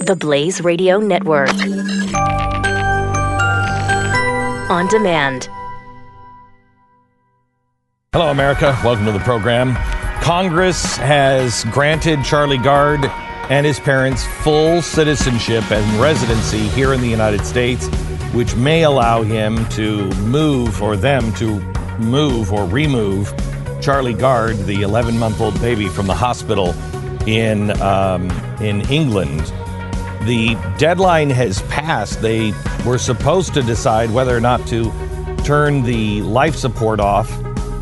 the Blaze Radio Network. On demand. Hello, America. Welcome to the program. Congress has granted Charlie Gard and his parents full citizenship and residency here in the United States, which may allow him to move, or them to move or remove Charlie Gard, the 11-month-old baby, from the hospital in England. The deadline has passed. They were supposed to decide whether or not to turn the life support off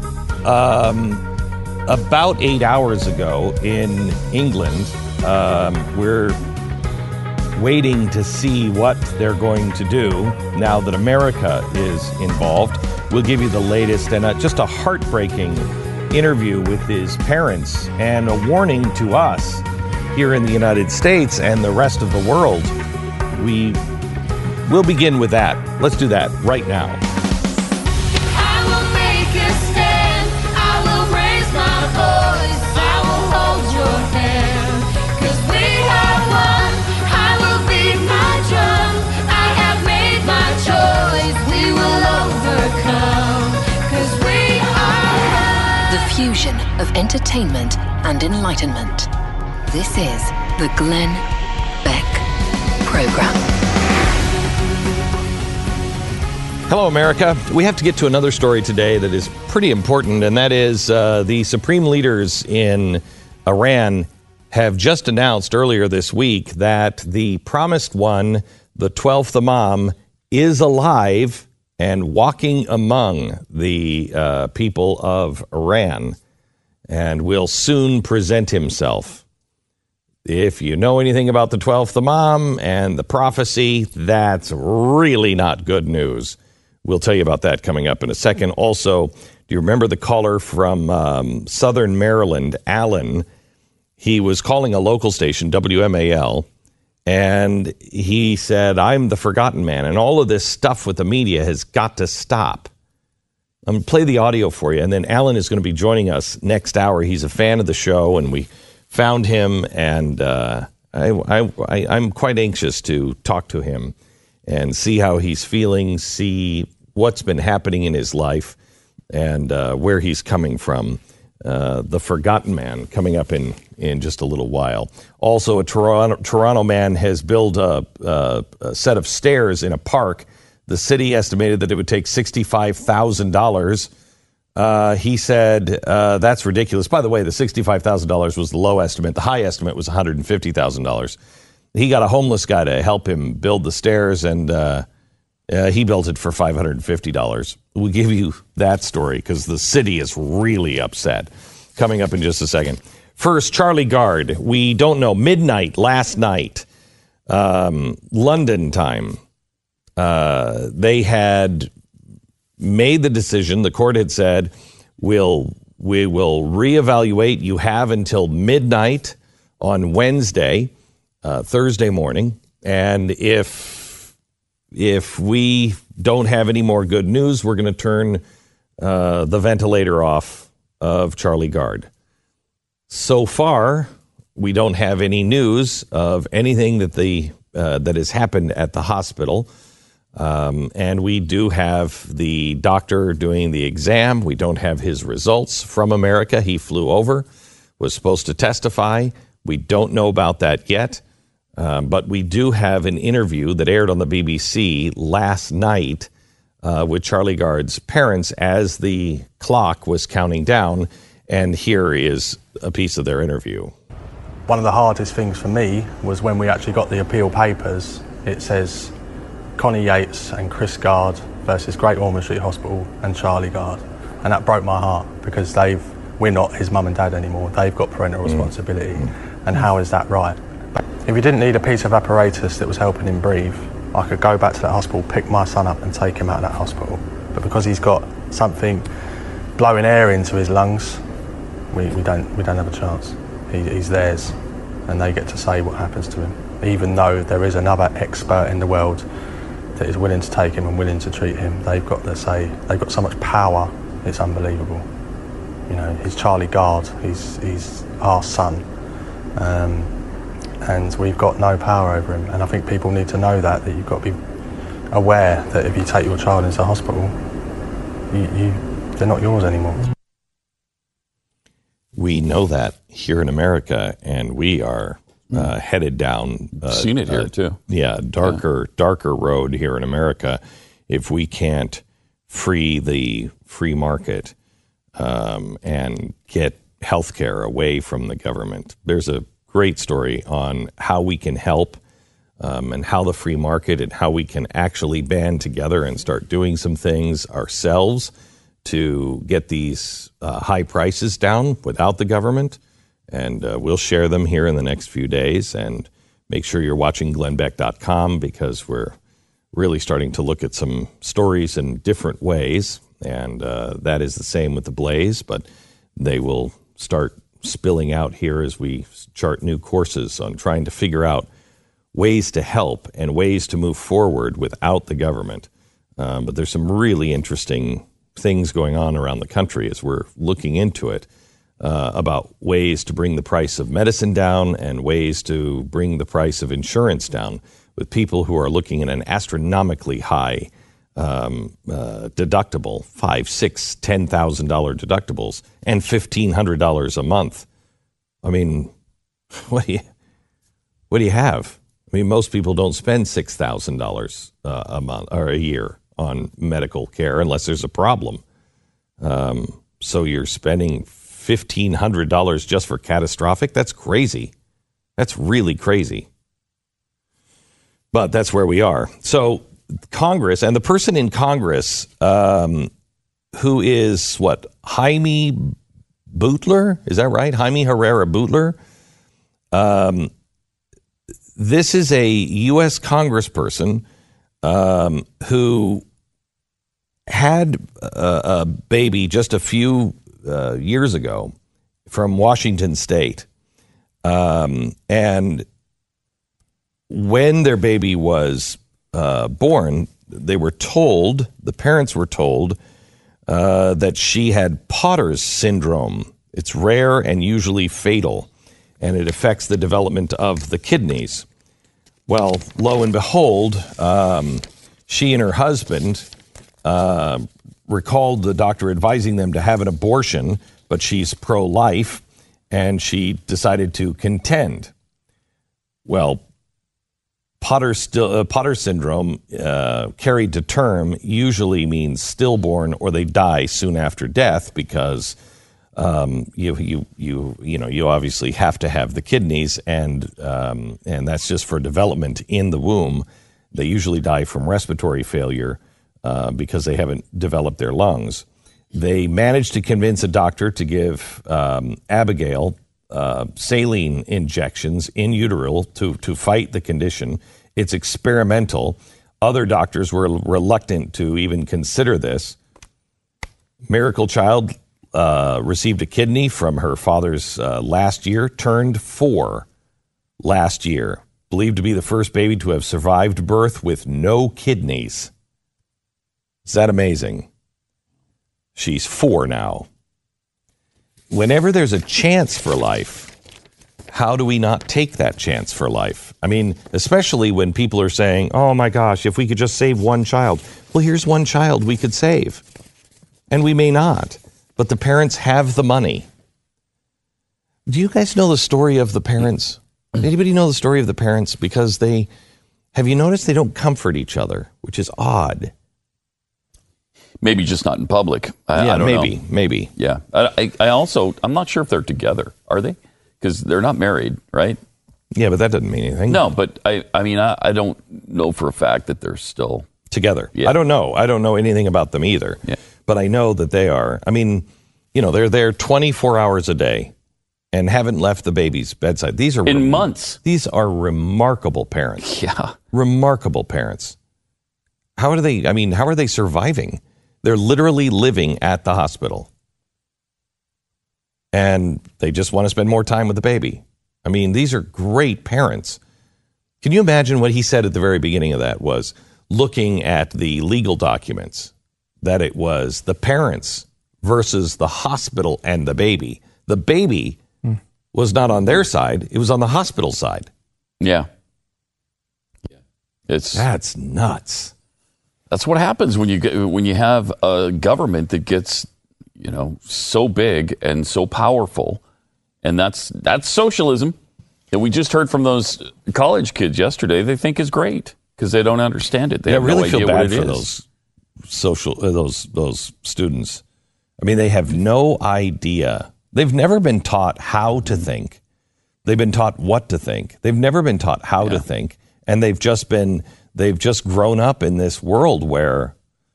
about 8 hours ago in England. We're waiting to see what they're going to do now that America is involved. We'll give you the latest and just a heartbreaking interview with his parents and a warning to us here in the United States and the rest of the world. We'll begin with that. Let's do that right now. I will make a stand. I will raise my voice. I will hold your hand. 'Cause we are one. I will beat my drum. I have made my choice. We will overcome. 'Cause we are one. The fusion of entertainment and enlightenment. This is the Glenn Beck Program. Hello, America. We have to get to another story today that is pretty important, and that is the supreme leaders in Iran have just announced earlier this week that the promised one, the 12th Imam, is alive and walking among the people of Iran and will soon present himself. If you know anything about the 12th Imam and the prophecy, that's really not good news. We'll tell you about that coming up in a second. Also, do you remember the caller from Southern Maryland, Alan? He was calling a local station, WMAL, and he said, "I'm the forgotten man, and all of this stuff with the media has got to stop." I'm going to play the audio for you, and then Alan is going to be joining us next hour. He's a fan of the show, and we found him, and I'm quite anxious to talk to him and see how he's feeling, see what's been happening in his life, and where he's coming from. The forgotten man coming up in just a little while. Also, a Toronto man has built a set of stairs in a park. The city estimated that it would take $65,000. He said, that's ridiculous. By the way, the $65,000 was the low estimate. The high estimate was $150,000. He got a homeless guy to help him build the stairs, and he built it for $550. We'll give you that story because the city is really upset. Coming up in just a second. First, Charlie Gard. We don't know. Midnight last night, London time, they had made the decision. The court had said, we will reevaluate. You have until midnight on Wednesday, Thursday morning. And if we don't have any more good news, we're going to turn the ventilator off of Charlie Gard. So far, we don't have any news of anything that has happened at the hospital. And we do have the doctor doing the exam. We don't have his results from America. He flew over, was supposed to testify. We don't know about that yet. But we do have an interview that aired on the BBC last night with Charlie Gard's parents as the clock was counting down. And here is a piece of their interview. One of the hardest things for me was when we actually got the appeal papers. It says Connie Yates and Chris Gard versus Great Ormond Street Hospital and Charlie Gard. And that broke my heart because we're not his mum and dad anymore. They've got parental responsibility. And how is that right? If he didn't need a piece of apparatus that was helping him breathe, I could go back to that hospital, pick my son up and take him out of that hospital. But because he's got something blowing air into his lungs, we don't have a chance. He's theirs, and they get to say what happens to him. Even though there is another expert in the world that is willing to take him and willing to treat him, they've got to say, they've got so much power, it's unbelievable. You know, he's Charlie Gard, he's our son. and we've got no power over him. And I think people need to know that you've got to be aware that if you take your child into hospital, they're not yours anymore. We know that here in America, and we are headed down. Seen it here too. Yeah, darker road here in America. If we can't free the free market and get healthcare away from the government, there's a great story on how we can help and how the free market and how we can actually band together and start doing some things ourselves to get these high prices down without the government. And we'll share them here in the next few days. And make sure you're watching glennbeck.com, because we're really starting to look at some stories in different ways. And that is the same with the Blaze, but they will start spilling out here as we chart new courses on trying to figure out ways to help and ways to move forward without the government. But there's some really interesting things going on around the country as we're looking into it about ways to bring the price of medicine down and ways to bring the price of insurance down, with people who are looking at an astronomically high deductible, $5,000, $6,000, $10,000 deductibles, and $1,500 a month. I mean, what do you have? I mean, most people don't spend $6,000 a month or a year on medical care unless there's a problem. So you're spending $1,500 just for catastrophic? That's crazy. That's really crazy. But that's where we are. So Congress, and the person in Congress who is, Jaime Butler? Is that right? Jaime Herrera Butler? This is a U.S. congressperson who had a baby just a few years ago from Washington State. And when their baby was born, the parents were told that she had Potter's syndrome. It's rare and usually fatal, and it affects the development of the kidneys. Well, lo and behold, she and her husband recalled the doctor advising them to have an abortion, but she's pro-life, and she decided to contend. Well, Potter syndrome, carried to term, usually means stillborn or they die soon after death, because you obviously have to have the kidneys, and that's just for development in the womb. They usually die from respiratory failure because they haven't developed their lungs. They managed to convince a doctor to give Abigail saline injections in utero to fight the condition. It's experimental. Other doctors were reluctant to even consider this. Miracle Child received a kidney from her father's last year, turned 4 last year, believed to be the first baby to have survived birth with no kidneys. Is that amazing? She's 4 now. Whenever there's a chance for life, how do we not take that chance for life? I mean, especially when people are saying, oh my gosh, if we could just save one child. Well, here's one child we could save. And we may not, but the parents have the money. Do you guys know the story of the parents? Anybody know the story of the parents? Because have you noticed they don't comfort each other, which is odd. Maybe just not in public. I don't know. Maybe. Yeah. I'm not sure if they're together. Are they? Because they're not married, right? Yeah, but that doesn't mean anything. No, but I don't know for a fact that they're still together. Yeah. I don't know anything about them either. Yeah. But I know that they are. I mean, they're there 24 hours a day and haven't left the baby's bedside. These are in months. These are remarkable parents. Yeah. Remarkable parents. How are they surviving? They're literally living at the hospital. And they just want to spend more time with the baby. I mean, these are great parents. Can you imagine what he said at the very beginning of that was looking at the legal documents, that it was the parents versus the hospital and the baby. The baby was not on their side. It was on the hospital side. Yeah. That's nuts. That's what happens when you have a government that gets, so big and so powerful, and that's socialism. And we just heard from those college kids yesterday. They think is great because they don't understand it. They have really no feel idea bad what it for is. those students. I mean, they have no idea. They've never been taught how to think. They've been taught what to think. They've never been taught how to think, and they've just grown up in this world where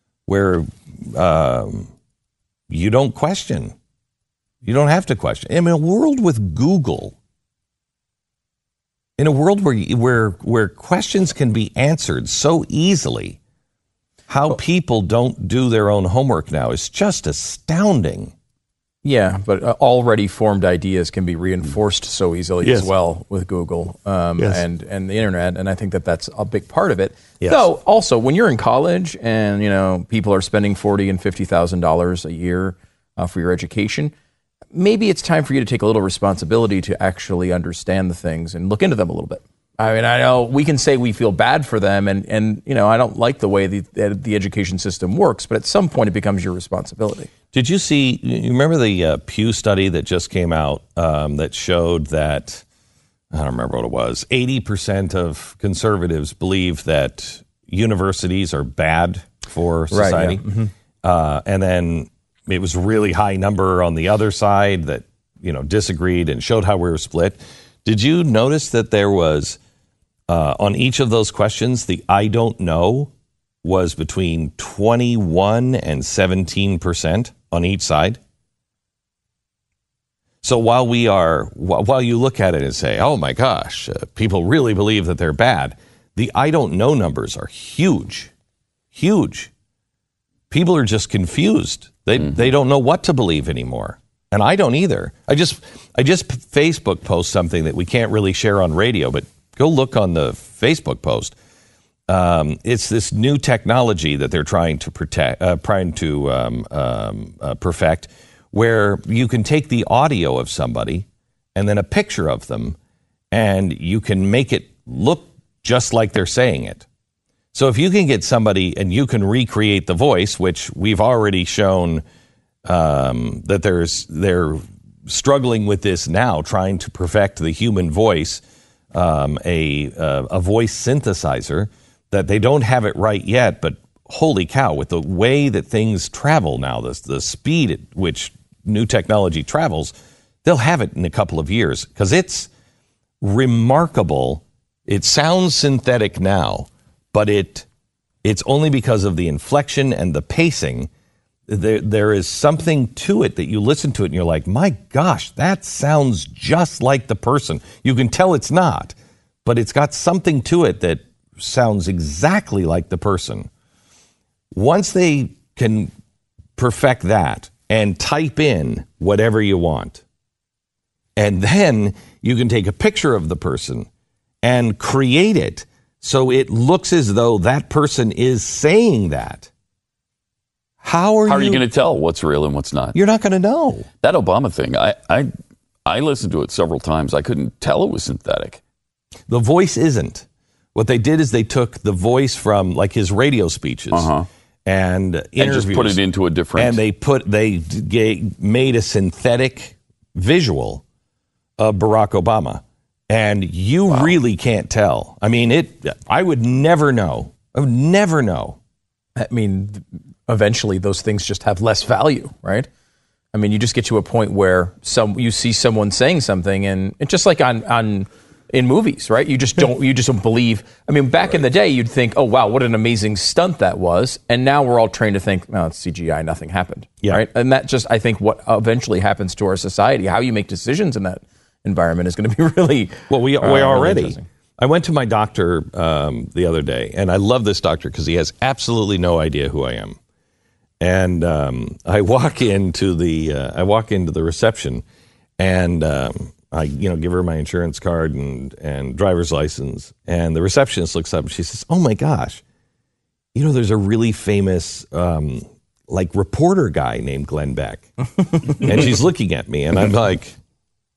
you don't question. You don't have to question. In a world with Google, in a world where questions can be answered so easily, how people don't do their own homework now is just astounding. Yeah, but already formed ideas can be reinforced so easily as well with Google and the internet, and I think that's a big part of it. Yes. Though, also, when you're in college and people are spending $40,000 and $50,000 a year for your education, maybe it's time for you to take a little responsibility to actually understand the things and look into them a little bit. I mean, I know we can say we feel bad for them, and I don't like the way the education system works, but at some point it becomes your responsibility. Did you remember the Pew study that just came out that showed that, I don't remember what it was, 80% of conservatives believe that universities are bad for society? Right, yeah. And then it was a really high number on the other side that, disagreed and showed how we were split. Did you notice that there was, on each of those questions, the I don't know was between 21 and 17% on each side? So while you look at it and say, oh my gosh, people really believe that they're bad, the I don't know numbers are huge, huge. People are just confused. They don't know what to believe anymore. And I don't either. I just Facebook post something that we can't really share on radio, but go look on the Facebook post. It's this new technology that they're trying to perfect, where you can take the audio of somebody and then a picture of them, and you can make it look just like they're saying it. So if you can get somebody and you can recreate the voice, which we've already shown that they're struggling with this now, trying to perfect the human voice, a voice synthesizer, that they don't have it right yet, but holy cow, with the way that things travel now, the speed at which new technology travels, they'll have it in a couple of years, because it's remarkable. It sounds synthetic now, but it's only because of the inflection and the pacing. There is something to it that you listen to it and you're like, my gosh, that sounds just like the person. You can tell it's not, but it's got something to it that sounds exactly like the person. Once they can perfect that and type in whatever you want, and then you can take a picture of the person and create it so it looks as though that person is saying that. How are you going to tell what's real and what's not? You're not going to know. That Obama thing, I listened to it several times. I couldn't tell it was synthetic. The voice isn't. What they did is they took the voice from like his radio speeches and interviews, and just put it into a different. And they made a synthetic visual of Barack Obama, and you really can't tell. I mean, I would never know. I would never know. I mean, eventually those things just have less value, right? I mean, you just get to a point where you see someone saying something, and it's just like in movies, right? You just don't believe. I mean, back in the day, you'd think, oh, wow, what an amazing stunt that was. And now we're all trained to think, no, it's CGI, nothing happened, right? And that just, I think, what eventually happens to our society, how you make decisions in that environment is going to be really we already. Really I went to my doctor the other day, and I love this doctor because he has absolutely no idea who I am. And I walk into the reception, and I give her my insurance card and driver's license, and the receptionist looks up and she says, "Oh my gosh, there's a really famous reporter guy named Glenn Beck," and she's looking at me, and I'm like,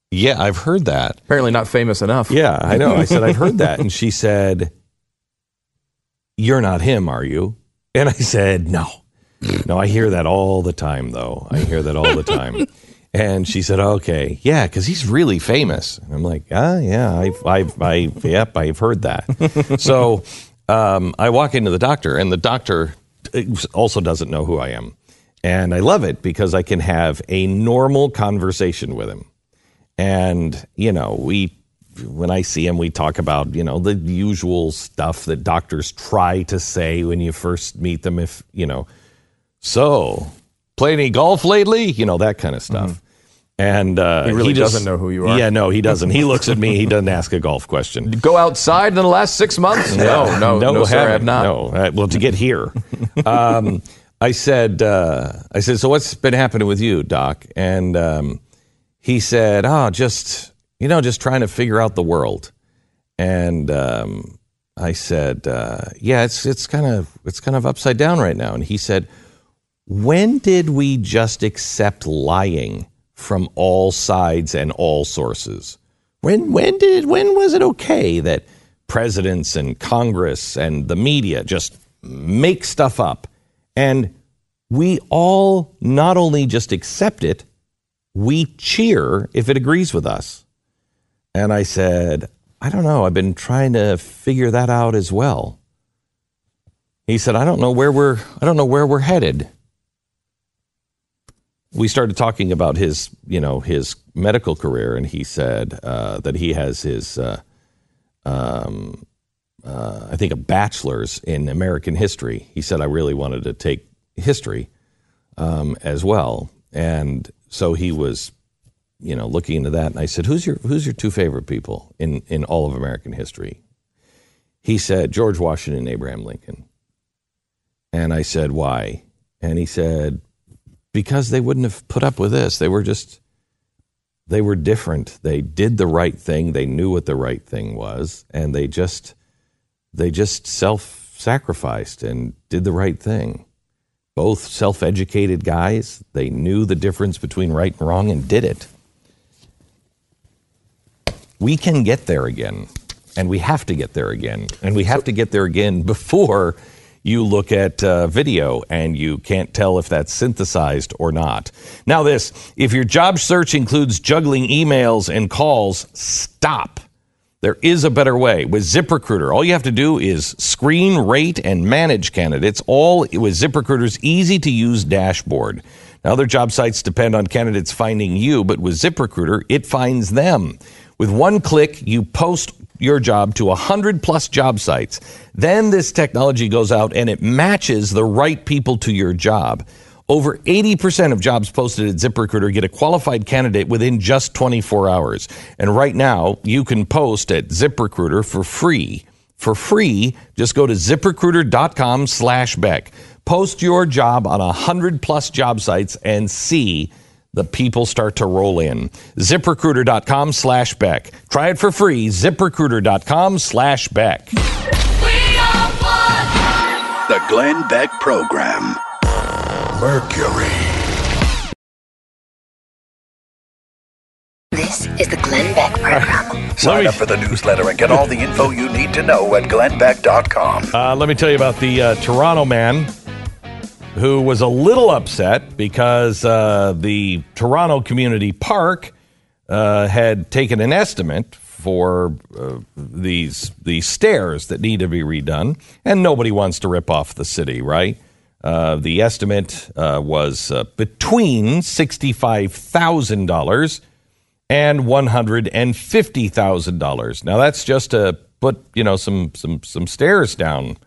Yeah, I've heard that. Apparently not famous enough. Yeah, I know. I said, I've heard that. And she said, you're not him, are you? And I said, no. No, I hear that all the time, though. I hear that all the time. And she said, okay, yeah, because he's really famous. And I'm like, yeah, I've heard that. So I walk into the doctor, and the doctor also doesn't know who I am. And I love it because I can have a normal conversation with him. And, you know, when I see him, we talk about, you know, the usual stuff that doctors try to say when you first meet them. If, you know, so play any golf lately? You know, that kind of stuff. Mm-hmm. And he really doesn't know who you are. Yeah, no, he doesn't. He looks at me. He doesn't ask a golf question. Go outside in the last 6 months? No, sir, I have not. No, well, to get here. I said, so what's been happening with you, Doc? And he said, just trying to figure out the world. And I said, yeah, it's kind of upside down right now. And he said, when did we just accept lying from all sides and all sources? When was it okay that presidents and Congress and the media just make stuff up? And we all not only just accept it, we cheer if it agrees with us. And I said, I don't know. I've been trying to figure that out as well. He said, I don't know where we're headed. We started talking about his medical career, and he said that he has his, I think, a bachelor's in American history. He said, I really wanted to take history as well. And so he was, looking into that. And I said, who's your two favorite people in all of American history? He said, George Washington and Abraham Lincoln. And I said, why? And he said, because they wouldn't have put up with this. They were different. They did the right thing. They knew what the right thing was. And they just self-sacrificed and did the right thing. Both self-educated guys. They knew the difference between right and wrong and did it. We can get there again. And we have to get there again. And we have to get there again before you look at video and you can't tell if that's synthesized or not. Now this, if your job search includes juggling emails and calls, stop. There is a better way. With ZipRecruiter, all you have to do is screen, rate, and manage candidates, all with ZipRecruiter's easy-to-use dashboard. Now, other job sites depend on candidates finding you, but with ZipRecruiter, it finds them. With one click, you post your job to 100-plus job sites. Then this technology goes out and it matches the right people to your job. Over 80% of jobs posted at ZipRecruiter get a qualified candidate within just 24 hours. And right now, you can post at ZipRecruiter for free. For free, just go to ZipRecruiter.com/Beck. Post your job on 100-plus job sites and see the people start to roll in. ZipRecruiter.com/Beck. Try it for free. ZipRecruiter.com/Beck. We are one. The Glenn Beck Program. Mercury. This is the Glenn Beck Program. Sign up for the newsletter and get all the info you need to know at glennbeck.com. Let me tell you about the Toronto man who was a little upset because the Toronto Community Park had taken an estimate for these stairs that need to be redone, and nobody wants to rip off the city, right? The estimate was between $65,000 and $150,000. Now that's just to put some stairs down.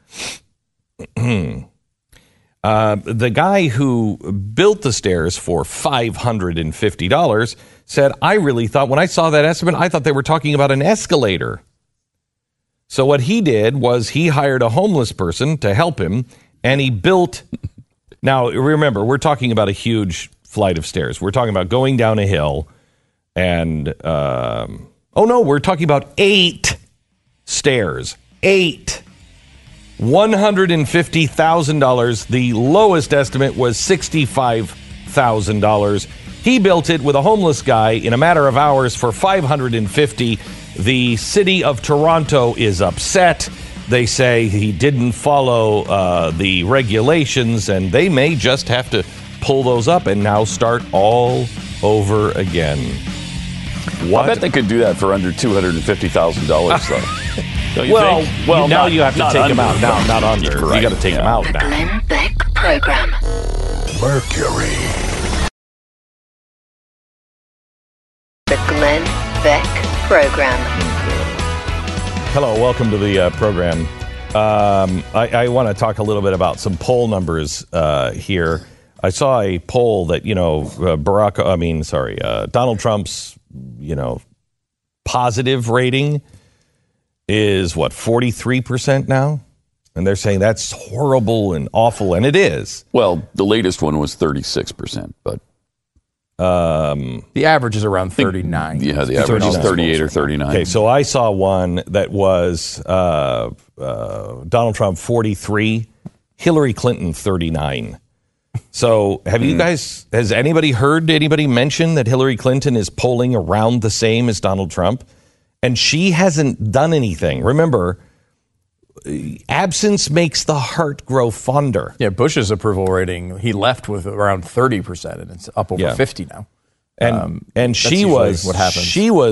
The guy who built the stairs for $550 said, I really thought, when I saw that estimate, I thought they were talking about an escalator. So what he did was he hired a homeless person to help him, and he built... Now, remember, we're talking about a huge flight of stairs. We're talking about going down a hill, and... we're talking about 8 stairs. 8. $150,000. The lowest estimate was $65,000. He built it with a homeless guy in a matter of hours for $550. The city of Toronto is upset. They say he didn't follow the regulations, and they may just have to pull those up and now start all over again. I bet they could do that for under $250,000, though. Don't you Well, think? now not- you have to not take him under, out. Now, not under. Right, You got to take him out The now. Glenn Beck Program. Mercury. The Glenn Beck Program. Hello, welcome to the program. I want to talk a little bit about some poll numbers here. I saw a poll that, Donald Trump's, positive rating is 43% now? And they're saying that's horrible and awful, and it is. Well, the latest one was 36%, but The average is around 39. yeah, the average is 38 or 39. Okay, so I saw one that was Donald Trump 43, Hillary Clinton 39. So have you guys, has anybody heard anybody mention that Hillary Clinton is polling around the same as Donald Trump? And she hasn't done anything. Remember, absence makes the heart grow fonder. Yeah, Bush's approval rating, he left with around 30%, and it's up over Yeah. 50 now. And that's she usually was what happens.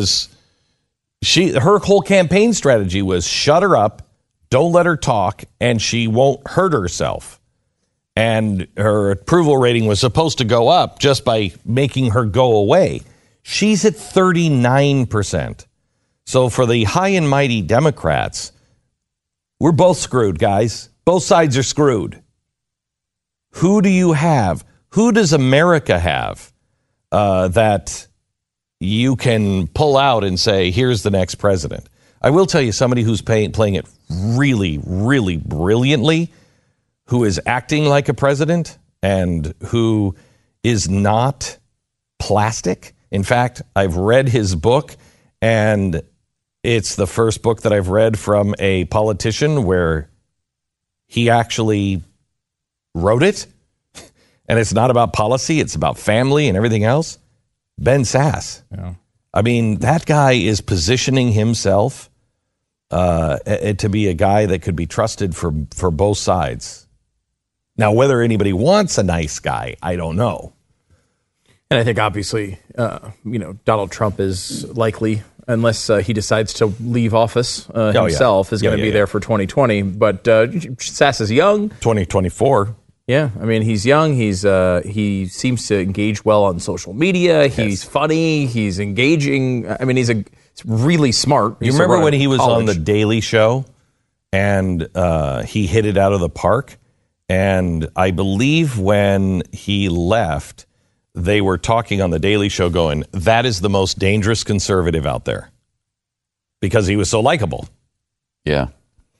Her whole campaign strategy was shut her up, don't let her talk, and she won't hurt herself. And her approval rating was supposed to go up just by making her go away. She's at 39%. So for the high and mighty Democrats, we're both screwed, guys. Both sides are screwed. Who do you have? Who does America have that you can pull out and say, here's the next president? I will tell you somebody who's playing it really, really brilliantly, who is acting like a president and who is not plastic. In fact, I've read his book, and it's the first book that I've read from a politician where he actually wrote it. And it's not about policy, it's about family and everything else. Ben Sass. Yeah. I mean, that guy is positioning himself to be a guy that could be trusted for both sides. Now, whether anybody wants a nice guy, I don't know. And I think obviously, Donald Trump is likely, unless he decides to leave office himself, is going to be there for 2020. But Sass is young. 2024. Yeah, I mean, he's young. He seems to engage well on social media. He's funny. He's engaging. I mean, he's really smart. You remember when he was on The Daily Show and he hit it out of the park? And I believe when he left, they were talking on The Daily Show going, that is the most dangerous conservative out there. Because he was so likable. Yeah.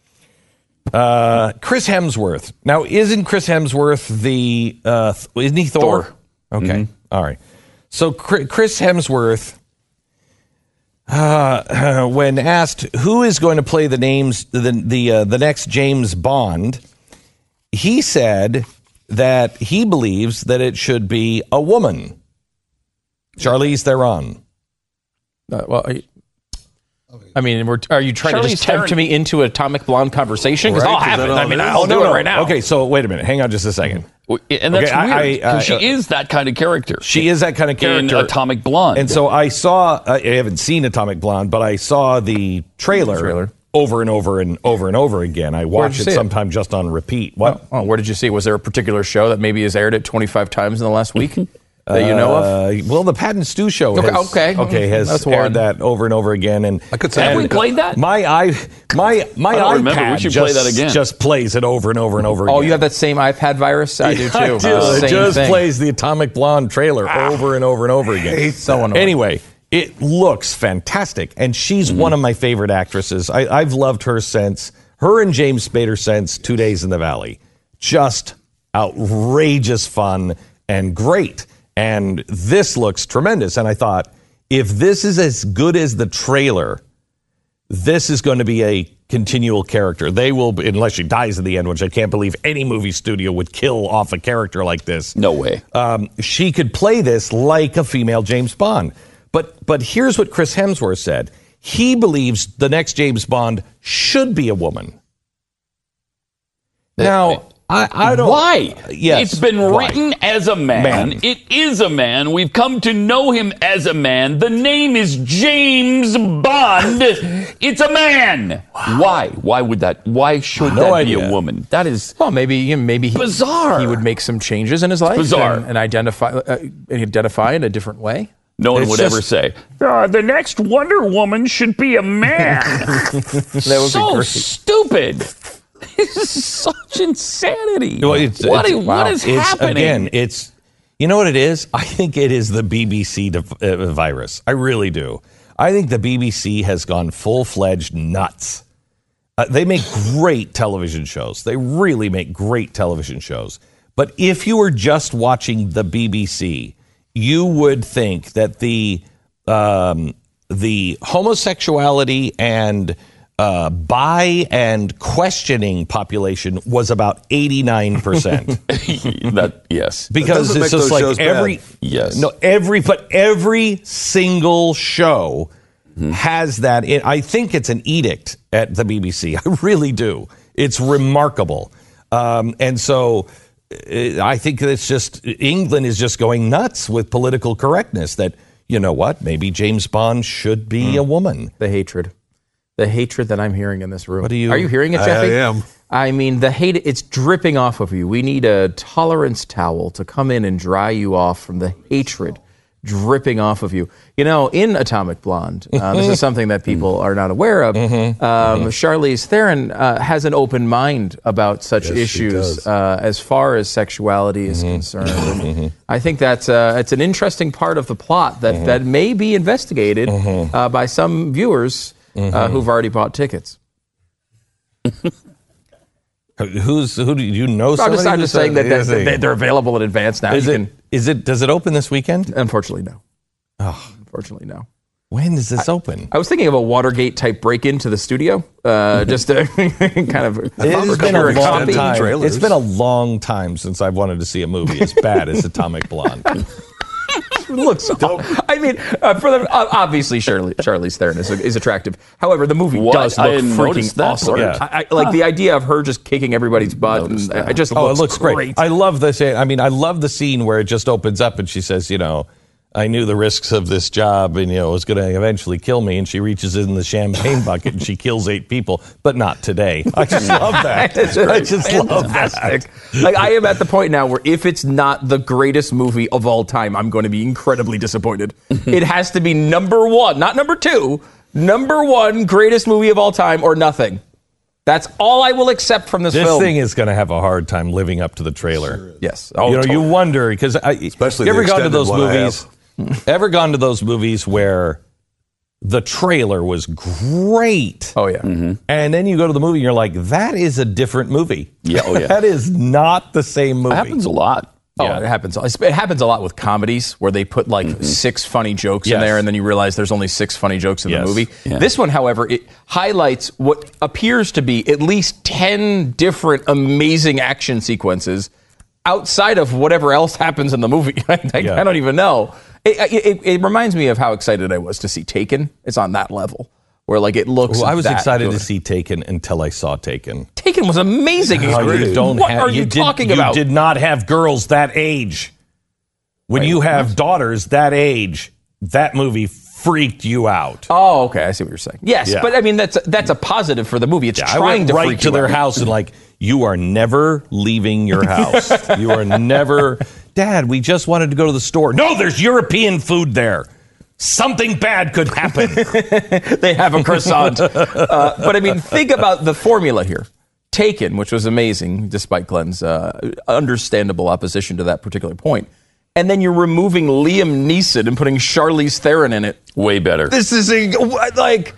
Chris Hemsworth. Now, isn't Chris Hemsworth isn't he Thor? Okay. Mm-hmm. All right. So Chris Hemsworth, when asked who is going to play the next James Bond, he said that he believes that it should be a woman. Charlize Theron. I mean, are you trying to Charlize just tempt Theron- me into Atomic Blonde conversation? Because Right, I'll 'cause have it. that I mean, all I'll it do is. it right now. Okay, so wait a minute. Hang on just a second. And that's Okay, weird, because she is that kind of character. She is that kind of character. In Atomic Blonde. And so I saw, I haven't seen Atomic Blonde, but I saw the trailer over and over and over and over again. I watched it sometime just on repeat. What? Oh, where did you see? Was there a particular show that maybe has aired it 25 times in the last week that you know of? Well, the Pat and Stu show has That's aired one. that over and over again. And I could say Have we played that? My I don't remember. iPad We should play that again. just plays it over and over and over again. Oh, you have that same iPad virus? I do too. I do. Same It just thing. plays the Atomic Blonde trailer over and over and over again. So annoying. Anyway, it looks fantastic, and she's one of my favorite actresses. I've loved her since her and James Spader since 2 Days in the Valley. Just outrageous fun and great. And this looks tremendous. And I thought, if this is as good as the trailer, this is going to be a continual character. They will, unless she dies in the end, which I can't believe any movie studio would kill off a character like this. No way. She could play this like a female James Bond. But here's what Chris Hemsworth said. He believes the next James Bond should be a woman. Now, I don't... Why? Yes. It's been why? written as a man. It is a man. We've come to know him as a man. The name is James Bond. It's a man. Wow. Why? Why would that? Why should that be a woman? That is... Well, maybe he, bizarre. He would make some changes in his life. Bizarre. And identify in a different way. No one would ever say, the next Wonder Woman should be a man. That would so be great. stupid. This is such insanity. Well, What is happening? Again, you know what it is? I think it is the BBC virus. I really do. I think the BBC has gone full-fledged nuts. They make great television shows. They really make great television shows. But if you were just watching the BBC, you would think that the homosexuality and bi and questioning population was about 89%. Yes, because it's just like every single show has that. I think it's an edict at the BBC. I really do. It's remarkable, and so I think it's just England is just going nuts with political correctness. That you know what, maybe James Bond should be a woman. The hatred that I'm hearing in this room. What are you hearing it, Jeffy? I am. I mean, the hate, it's dripping off of you. We need a tolerance towel to come in and dry you off from the hatred dripping off of you. You know, in Atomic Blonde, this is something that people are not aware of. Charlize Theron has an open mind about such issues as far as sexuality is concerned. And I think that's it's an interesting part of the plot that may be investigated by some viewers who've already bought tickets. Who do you know? I'm just saying that they're available in advance now. Does it open this weekend? Unfortunately, no. Oh, unfortunately, no. When does this open? I was thinking of a Watergate type break into the studio, just to kind of. It's been a long time. It's been a long time since I've wanted to see a movie as bad as Atomic Blonde. Looks. I mean, obviously, Charlize Theron is attractive. However, the movie does look freaking awesome. Yeah. I like the idea of her just kicking everybody's butt. And I just it looks great. I love this. I mean, I love the scene where it just opens up and she says, you know, I knew the risks of this job and, you know, it was going to eventually kill me. And she reaches in the champagne bucket and she kills 8 people, but not today. I just love that. I just love that. Like, I am at the point now where if it's not the greatest movie of all time, I'm going to be incredibly disappointed. It has to be number 1, not number 2. Number 1 greatest movie of all time or nothing. That's all I will accept from this film. This thing is going to have a hard time living up to the trailer. Sure. Yes. You wonder, because especially you ever gone to those movies? Ever gone to those movies where the trailer was great? Oh, yeah. And then you go to the movie and you're like, that is a different movie. Yeah, oh, yeah. That is not the same movie. It happens a lot. Yeah. It happens a lot with comedies where they put like 6 funny jokes in there and then you realize there's only 6 funny jokes in the movie. Yeah. This one, however, it highlights what appears to be at least 10 different amazing action sequences outside of whatever else happens in the movie. I don't even know. It reminds me of how excited I was to see Taken. It's on that level. Where like it looks. Well, I was excited to see Taken until I saw Taken. Taken was amazing. What are you talking about? You did not have girls that age. When you have daughters that age, that movie freaked you out. Oh, okay. I see what you're saying. Yes, but I mean that's a positive for the movie. It's trying to right freak to you their out. house and like, you are never leaving your house. You are never. Dad, we just wanted to go to the store. No, there's European food there. Something bad could happen. They have a croissant. But I mean, think about the formula here. Taken, which was amazing, despite Glenn's understandable opposition to that particular point. And then you're removing Liam Neeson and putting Charlize Theron in it. Way better. This is the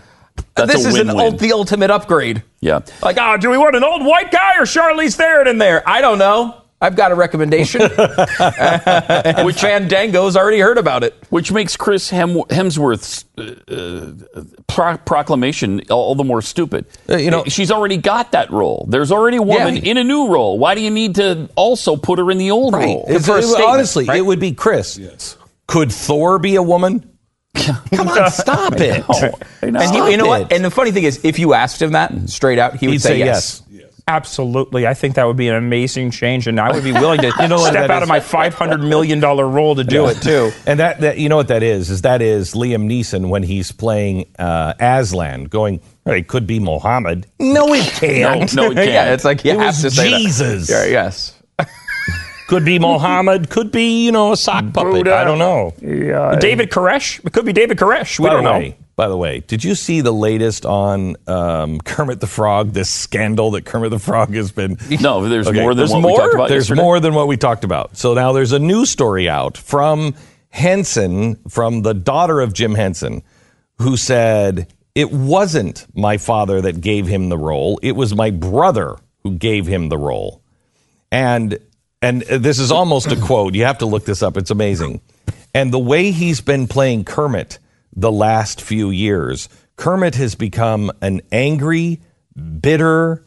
ultimate upgrade. Yeah. Like, do we want an old white guy or Charlize Theron in there? I don't know. I've got a recommendation. Which Fandango's already heard about it. Which makes Chris Hemsworth's proclamation all the more stupid. She's already got that role. There's already a woman in a new role. Why do you need to also put her in the old role? Honestly, it would be Chris. Yes. Could Thor be a woman? Come on, stop it. And you know what? And the funny thing is, if you asked him that straight out, he would say yes. Absolutely. I think that would be an amazing change, and I would be willing to step out of my $500 million role to do it, too. And that you know what that is? That is Liam Neeson when he's playing Aslan, going, it could be Mohammed. No, it can't. No, it can't. Yeah, it's like you it have was to say Jesus. That. Yeah, yes. Could be Mohammed. Could be, a sock puppet. Buddha. I don't know. David Koresh. It could be David Koresh. We don't know. By the way, did you see the latest on Kermit the Frog, this scandal that Kermit the Frog has been... No, there's more than what we talked about There's yesterday? more than what we talked about. So now there's a news story out from Henson, from the daughter of Jim Henson, who said, it wasn't my father that gave him the role. It was my brother who gave him the role. And this is almost a quote. You have to look this up. It's amazing. And the way he's been playing Kermit the last few years, Kermit has become an angry, bitter,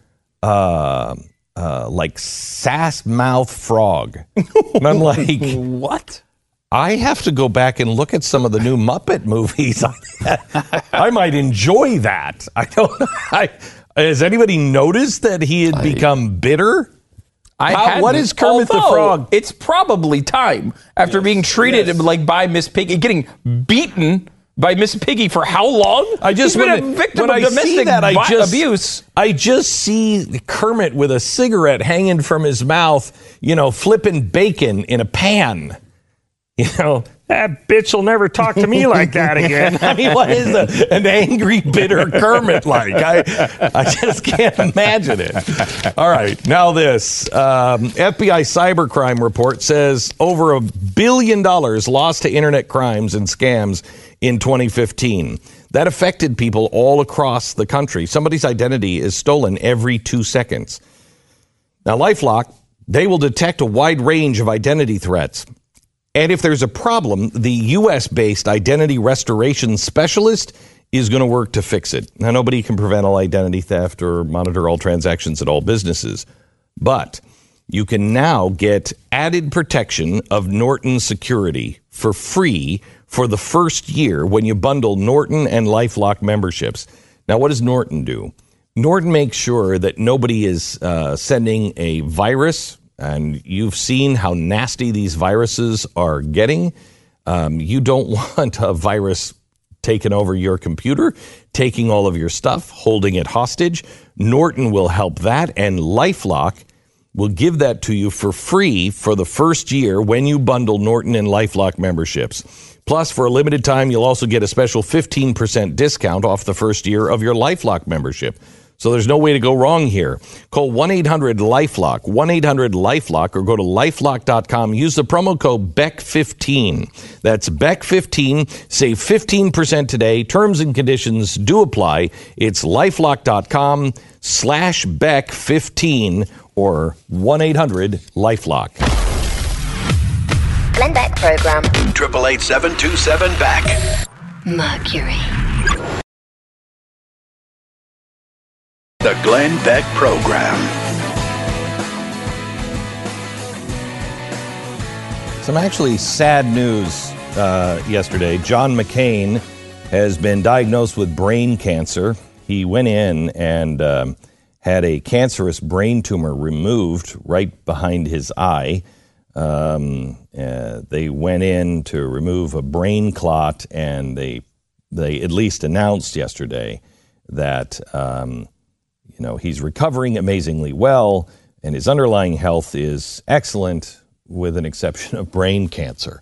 like sass-mouth frog. And I'm like, what? I have to go back and look at some of the new Muppet movies. I might enjoy that. I don't. Has anybody noticed that he had become bitter? What is Kermit the Frog? It's probably time after being treated like by Miss Piggy, getting beaten by Miss Piggy for how long? He's been a victim of domestic abuse. I just see Kermit with a cigarette hanging from his mouth, flipping bacon in a pan. That bitch will never talk to me like that again. I mean, what is an angry, bitter Kermit like? I just can't imagine it. All right, now this. FBI cybercrime report says over $1 billion lost to internet crimes and scams in 2015. That affected people all across the country. Somebody's identity is stolen every 2 seconds. Now, LifeLock, they will detect a wide range of identity threats. And if there's a problem, the U.S.-based identity restoration specialist is going to work to fix it. Now, nobody can prevent all identity theft or monitor all transactions at all businesses. But you can now get added protection of Norton Security for free for the first year when you bundle Norton and LifeLock memberships. Now, what does Norton do? Norton makes sure that nobody is sending a virus. And you've seen how nasty these viruses are getting. You don't want a virus taking over your computer, taking all of your stuff, holding it hostage. Norton will help that, and LifeLock will give that to you for free for the first year when you bundle Norton and LifeLock memberships. Plus, for a limited time, you'll also get a special 15% discount off the first year of your LifeLock membership. So there's no way to go wrong here. Call 1-800-LifeLock, 1-800-LifeLock, or go to lifelock.com. Use the promo code BECK15. That's BECK15. Save 15% today. Terms and conditions do apply. It's lifelock.com/BECK15 or 1-800-LifeLock. Glenn Beck Program. 888-727-BECK. Mercury. The Glenn Beck Program. Some actually sad news yesterday. John McCain has been diagnosed with brain cancer. He went in and had a cancerous brain tumor removed right behind his eye. They went in to remove a brain clot, and they at least announced yesterday that he's recovering amazingly well, and his underlying health is excellent, with an exception of brain cancer.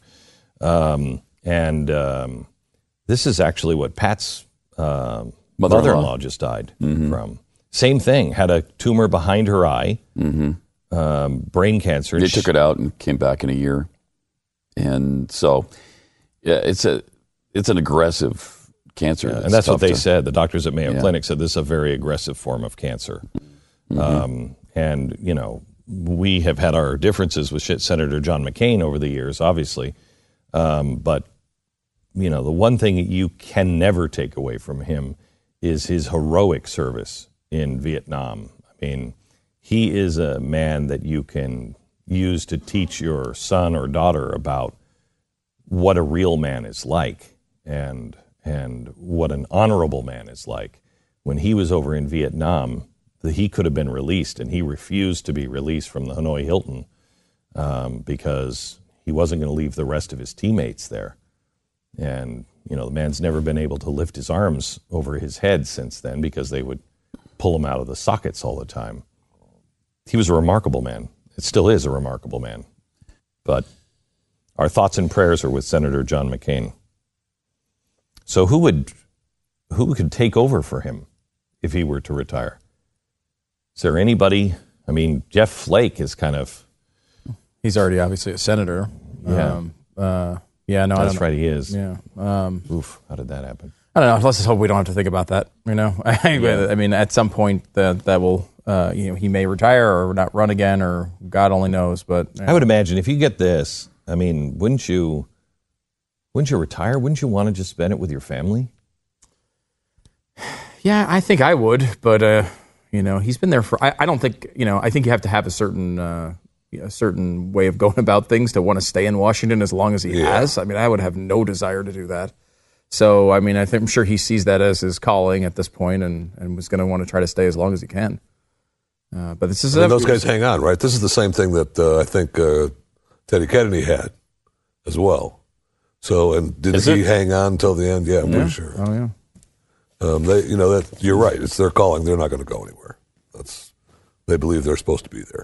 This is actually what Pat's mother-in-law just died from. Same thing, had a tumor behind her eye, brain cancer. They took it out and came back in a year. And so, yeah, it's an aggressive cancer. And that's what they said. The doctors at Mayo Clinic said this is a very aggressive form of cancer. we have had our differences with Senator John McCain over the years, obviously. But, you know, the one thing you can never take away from him is his heroic service in Vietnam. I mean, he is a man that you can use to teach your son or daughter about what a real man is like and what an honorable man is like. When he was over in Vietnam, he could have been released, and he refused to be released from the Hanoi Hilton because he wasn't going to leave the rest of his teammates there. And, you know, the man's never been able to lift his arms over his head since then because they would pull him out of the sockets all the time. He was a remarkable man. It still is a remarkable man. But our thoughts and prayers are with Senator John McCain. So who could take over for him if he were to retire? Is there anybody? I mean, Jeff Flake is kind of... He's already obviously a senator. Yeah. Yeah, no, That's right, he is. Yeah. Oof, how did that happen? I don't know. Let's just hope we don't have to think about that. You know, I mean, at some point that will, you know, he may retire or not run again, or God only knows. But I would imagine if you get this, I mean, wouldn't you retire? Wouldn't you want to just spend it with your family? Yeah, I think I would. But you know, he's been there for. I don't think, you know. I think you have to have a certain way of going about things to want to stay in Washington as long as he has. I mean, I would have no desire to do that. So, I mean, I'm sure he sees that as his calling at this point, and was going to want to try to stay as long as he can. But this is those guys hang on, right? This is the same thing that I think Teddy Kennedy had as well. So, and did he hang on until the end? Yeah, I'm pretty sure. Oh yeah. You know, that you're right. It's their calling. They're not going to go anywhere. They believe they're supposed to be there.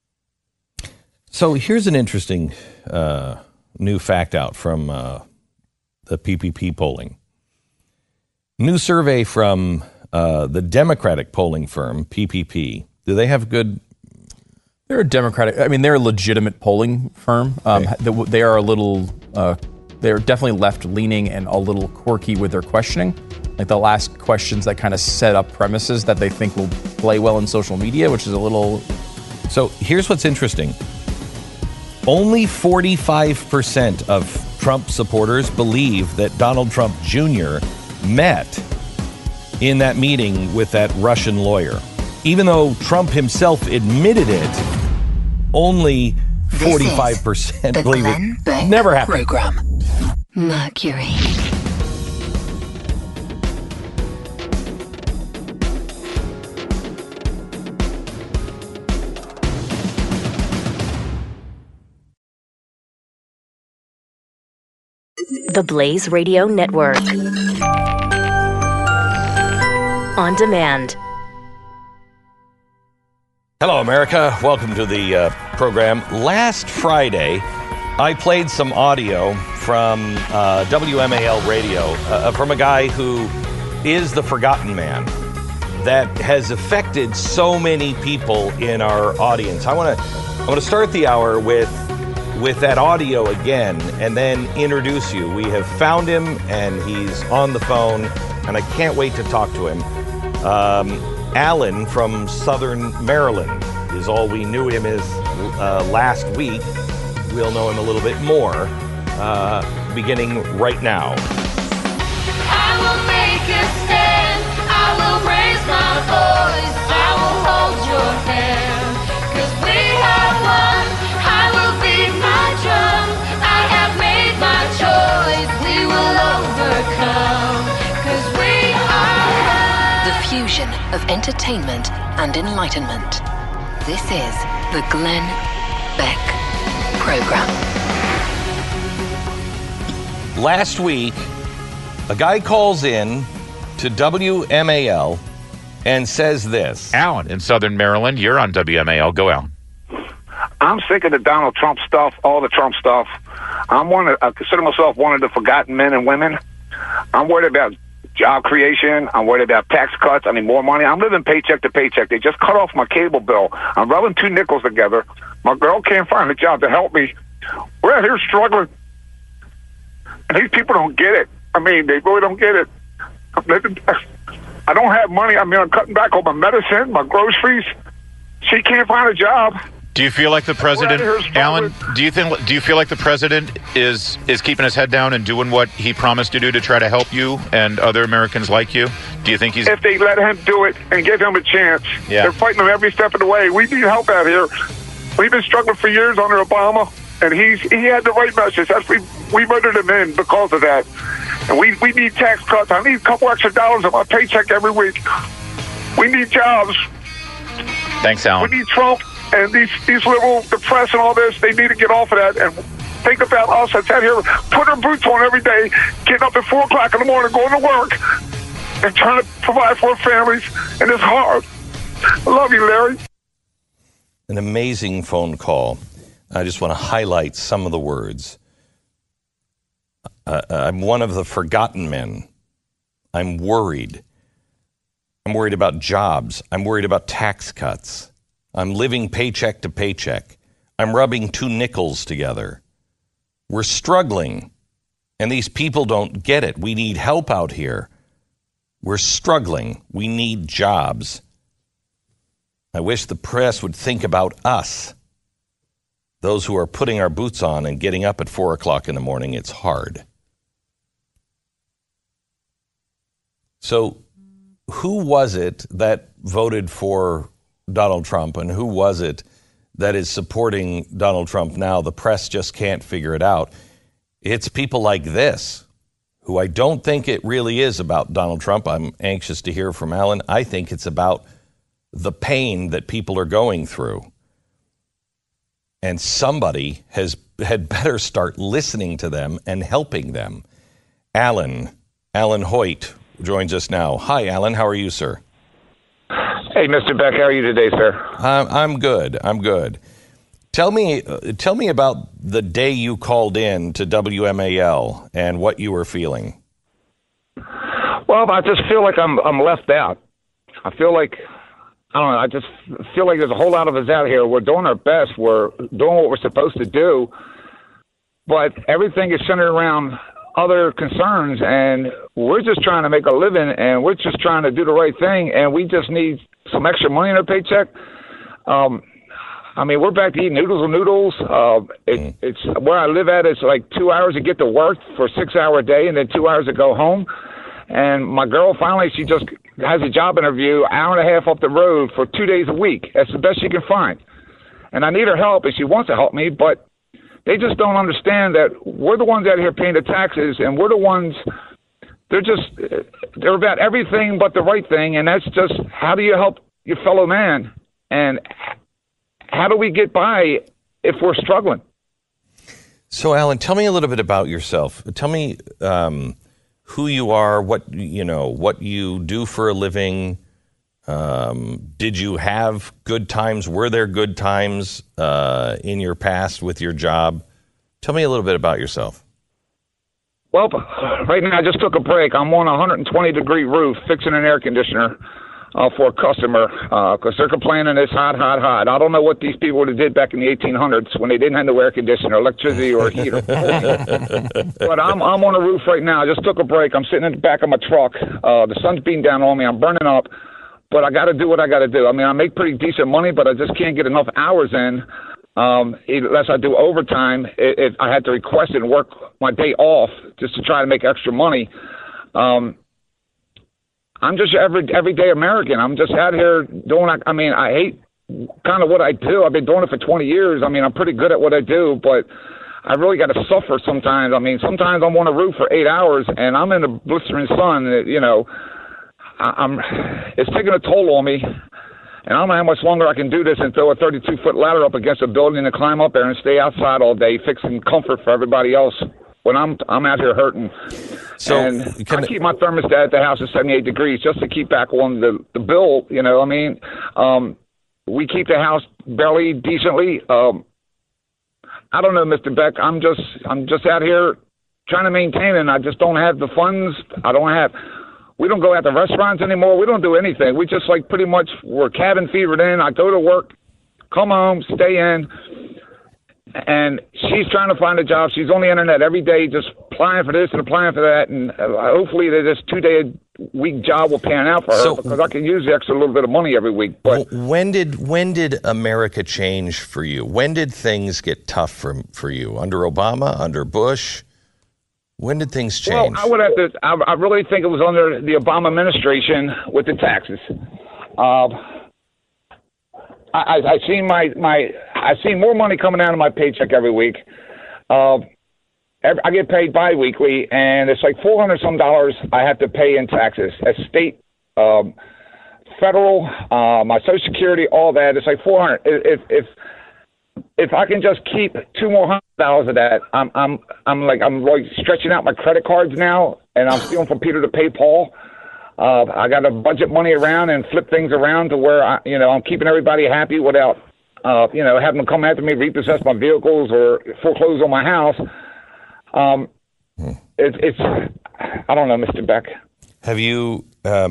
So here's an interesting new fact out from the PPP polling. New survey from the Democratic polling firm, PPP. Do they have good... They're a Democratic... I mean, they're a legitimate polling firm. They are a little... they're definitely left-leaning and a little quirky with their questioning. Like, they'll ask questions that kind of set up premises that they think will play well in social media, which is a little... So here's what's interesting. Only 45% of Trump supporters believe that Donald Trump Jr. met in that meeting with that Russian lawyer. Even though Trump himself admitted it, only 45% believe it never happened. Program. Mercury. The Blaze Radio Network. On demand. Hello, America. Welcome to the program. Last Friday, I played some audio from WMAL radio from a guy who is the forgotten man that has affected so many people in our audience. I want to start the hour with that audio again and then introduce you. We have found him and he's on the phone and I can't wait to talk to him. Alan from Southern Maryland is all we knew him as last week. We'll know him a little bit more beginning right now. I will make a stand. I will raise my voice. I will hold your hand. 'Cause we have won. I will beat my drum. I have made my choice. We will overcome. 'Cause we are The fusion of entertainment and enlightenment. This is the Glenn Beck Program. Last week, a guy calls in to WMAL and says this. Alan in Southern Maryland, you're on WMAL. Go, Alan. I'm sick of the Donald Trump stuff, all the Trump stuff. I consider myself one of the forgotten men and women. I'm worried about job creation. I'm worried about tax cuts. I need more money. I'm living paycheck to paycheck. They just cut off my cable bill. I'm rubbing 2 nickels together. My girl can't find a job to help me. We're out here struggling. And these people don't get it. I mean, they really don't get it. I don't have money. I mean, I'm cutting back on my medicine, my groceries. She can't find a job. Do you feel like the president, We're out here Alan? struggling. Do you feel like the president is keeping his head down and doing what he promised to do to try to help you and other Americans like you? Do you think he's? If they let him do it and give him a chance, they're fighting him every step of the way. We need help out here. We've been struggling for years under Obama, and he had the right message. That's we voted him in because of that. And we need tax cuts. I need a couple extra dollars on my paycheck every week. We need jobs. Thanks, Alan. We need Trump and these liberal, the press and all this. They need to get off of that and think about us that's out here, put our boots on every day, getting up at 4 o'clock in the morning, going to work, and trying to provide for our families. And it's hard. I love you, Larry. An amazing phone call. I just want to highlight some of the words. I'm one of the forgotten men. I'm worried. I'm worried about jobs. I'm worried about tax cuts. I'm living paycheck to paycheck. I'm rubbing 2 nickels together. We're struggling, and these people don't get it. We need help out here. We're struggling. We need jobs. I wish the press would think about us, those who are putting our boots on and getting up at 4 o'clock in the morning. It's hard. So who was it that voted for Donald Trump, and who was it that is supporting Donald Trump now? The press just can't figure it out. It's people like this, who I don't think it really is about Donald Trump. I'm anxious to hear from Alan. I think it's about the pain that people are going through. And somebody had better start listening to them and helping them. Alan Hoyt joins us now. Hi, Alan. How are you, sir? Hey, Mr. Beck, how are you today, sir? I'm good. Tell me about the day you called in to WMAL and what you were feeling. Well, I just feel like I'm left out. I feel like, I don't know, I just feel like there's a whole lot of us out here. We're doing our best. We're doing what we're supposed to do. But everything is centered around other concerns, and we're just trying to make a living, and we're just trying to do the right thing, and we just need some extra money in our paycheck. I mean, we're back to eating noodles and noodles. It's where I live at. It's like 2 hours to get to work for a 6-hour day, and then 2 hours to go home. And my girl finally, she just has a job interview, hour and a half up the road for 2 days a week. That's the best she can find. And I need her help, and she wants to help me, but they just don't understand that we're the ones out here paying the taxes, and we're the ones. They're about everything but the right thing, and that's just how do you help your fellow man, and how do we get by if we're struggling? So, Alan, tell me a little bit about yourself. Tell me who you are, what you do for a living. Did you have good times? Were there good times in your past with your job? Tell me a little bit about yourself. Well, right now I just took a break. I'm on a 120-degree roof fixing an air conditioner for a customer because they're complaining it's hot. I don't know what these people would have did back in the 1800s when they didn't have no air conditioner, electricity, or heater. But I'm on a roof right now. I just took a break. I'm sitting in the back of my truck. The sun's beating down on me. I'm burning up. But I got to do what I got to do. I mean, I make pretty decent money, but I just can't get enough hours in unless I do overtime. I had to request it and work my day off just to try to make extra money. I'm just everyday American. I'm just out here doing. I mean, I hate kind of what I do. I've been doing it for 20 years. I mean, I'm pretty good at what I do, but I really got to suffer sometimes. I mean, sometimes I'm on a roof for 8 hours and I'm in the blistering sun. You know, it's taking a toll on me. And I don't know how much longer I can do this and throw a 32-foot ladder up against a building and climb up there and stay outside all day fixing comfort for everybody else when I'm out here hurting. So and I keep my thermostat at the house at 78 degrees just to keep back on the bill. You know, I mean, we keep the house barely decently. I don't know, Mr. Beck. I'm just out here trying to maintain it, and I just don't have the funds. We don't go out to restaurants anymore. We don't do anything. We just pretty much we're cabin fevered in. I go to work, come home, stay in. and she's trying to find a job. She's on the internet every day, just applying for this and applying for that, and hopefully this 2-day-a-week job will pan out for her because I can use the extra little bit of money every week. But when did America change for you? When did things get tough for you? Under Obama? Under Bush? When did things change? Well, I would have to. I really think it was under the Obama administration with the taxes. I seen I seen more money coming out of my paycheck every week. I get paid bi-weekly, and it's like $400 some I have to pay in taxes. That's state, federal, my Social Security, all that. It's like $400. If I can just keep $200 more of that, I'm like stretching out my credit cards now, and I'm stealing from Peter to pay Paul. I got to budget money around and flip things around to where I'm keeping everybody happy without having them come after me, repossess my vehicles or foreclose on my house. It's I don't know, Mr. Beck. Have you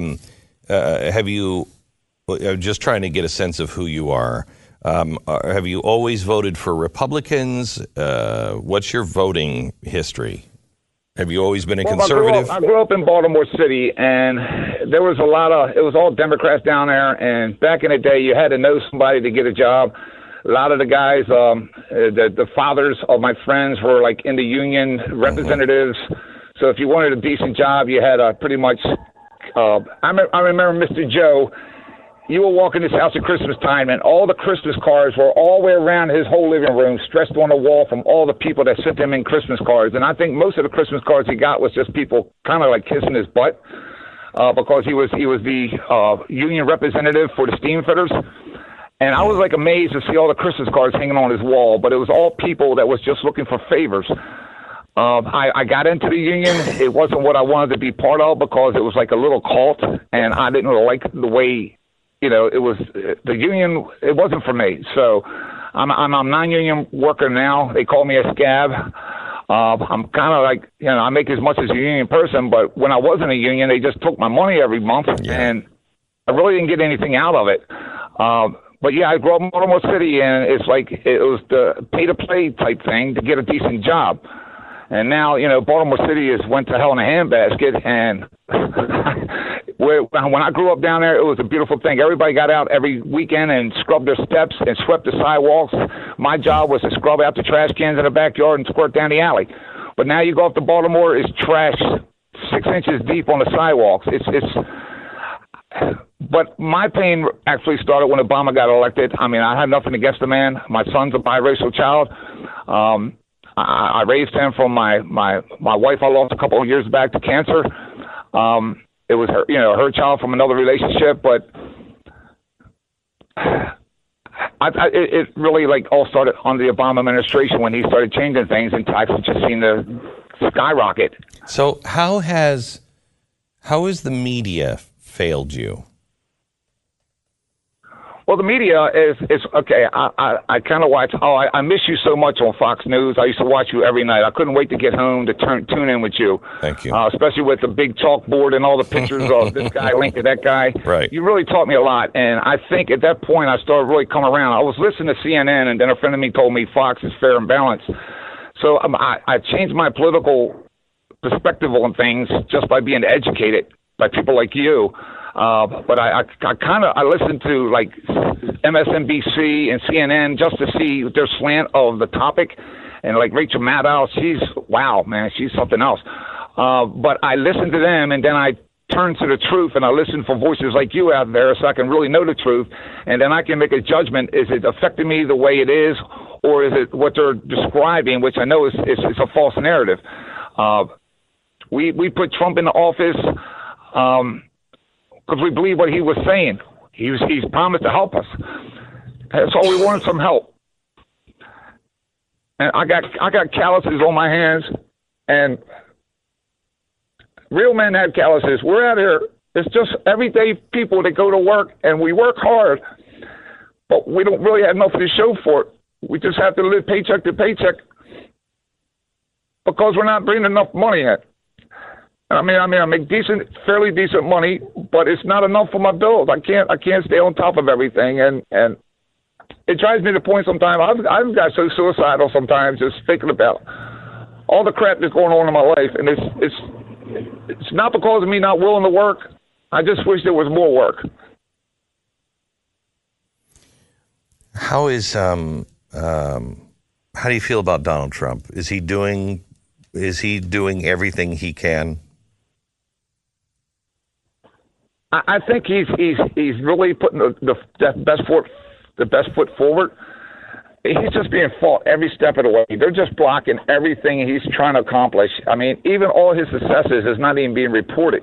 just trying to get a sense of who you are? Have you always voted for Republicans? What's your voting history? Have you always been a conservative? I grew up in Baltimore City, and there was it was all Democrats down there. And back in the day, you had to know somebody to get a job. A lot of the guys, the fathers of my friends were like in the union representatives. So if you wanted a decent job, you had pretty much. I remember Mr. Joe. You will walk in this house at Christmas time, and all the Christmas cards were all the way around his whole living room, stretched on the wall from all the people that sent him in Christmas cards. And I think most of the Christmas cards he got was just people kind of like kissing his butt because he was the union representative for the steam fitters. And I was like amazed to see all the Christmas cards hanging on his wall, but it was all people that was just looking for favors. I got into the union. It wasn't what I wanted to be part of because it was like a little cult, and I didn't really like the way. It was the union. It wasn't for me. So I'm a non-union worker now. They call me a scab. I'm kind of like, I make as much as a union person, but when I wasn't a union, they just took my money every month, and I really didn't get anything out of it. But yeah, I grew up in Baltimore City, and it's like it was the pay-to-play type thing to get a decent job. And now, Baltimore City went to hell in a handbasket, and when I grew up down there, it was a beautiful thing. Everybody got out every weekend and scrubbed their steps and swept the sidewalks. My job was to scrub out the trash cans in the backyard and squirt down the alley. But now you go up to Baltimore, it's trash 6 inches deep on the sidewalks. But my pain actually started when Obama got elected. I mean, I have nothing against the man. My son's a biracial child. I raised him from my wife I lost a couple of years back to cancer. It was her child from another relationship, but it really all started on the Obama administration when he started changing things, and taxes just seemed to skyrocket. So how has the media failed you? Well, the media is okay. I kind of watch. I miss you so much on Fox News. I used to watch you every night. I couldn't wait to get home to tune in with you. Thank you. Especially with the big chalkboard and all the pictures of this guy linked to that guy. Right. You really taught me a lot, and I think at that point I started really coming around. I was listening to CNN, and then a friend of me told me Fox is fair and balanced. So I changed my political perspective on things just by being educated by people like you. But I listened to like MSNBC and CNN just to see their slant of the topic, and like Rachel Maddow, she's something else. But I listened to them, and then I turned to the truth, and I listened for voices like you out there, so I can really know the truth, and then I can make a judgment: is it affecting me the way it is, or is it what they're describing, which I know is a false narrative? We put Trump into office. Because we believe what he was saying. He's promised to help us. So we wanted some help. And I got calluses on my hands, and real men have calluses. We're out here. It's just everyday people that go to work, and we work hard, but we don't really have nothing to show for it. We just have to live paycheck to paycheck because we're not bringing enough money in. I make fairly decent money, but it's not enough for my bills. I can't stay on top of everything, and it drives me to the point sometimes. I've got so suicidal sometimes just thinking about all the crap that's going on in my life, and it's not because of me not willing to work. I just wish there was more work. How is how do you feel about Donald Trump? Is he doing everything he can? I think he's really putting the best foot forward. He's just being fought every step of the way. They're just blocking everything he's trying to accomplish. I mean, even all his successes is not even being reported.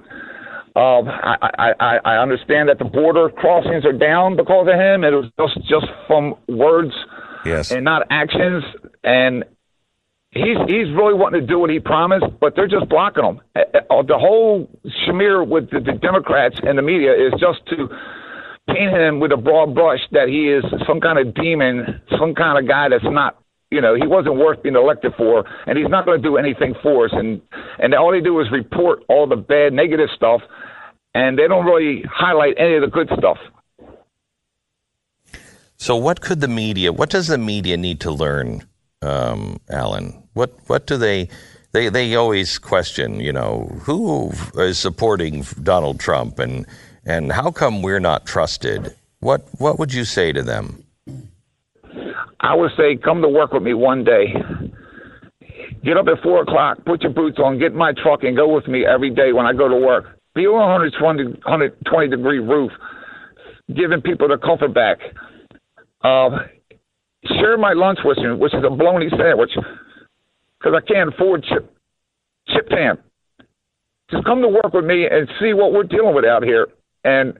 I understand that the border crossings are down because of him. It was just from words, yes, and not actions. And he's really wanting to do what he promised, but they're just blocking him. The whole smear with the Democrats and the media is just to paint him with a broad brush that he is some kind of demon, some kind of guy that's not, he wasn't worth being elected for, and he's not going to do anything for us. And all they do is report all the bad, negative stuff, and they don't really highlight any of the good stuff. So what does the media need to learn, Alan? What do they always question, who is supporting Donald Trump and how come we're not trusted? What would you say to them? I would say, come to work with me one day. Get up at 4 o'clock, put your boots on, get in my truck, and go with me every day when I go to work. Be on a 120-degree roof, giving people the comfort back. Share my lunch with you, which is a bologna sandwich, because I can't afford chip ham. Just come to work with me and see what we're dealing with out here. And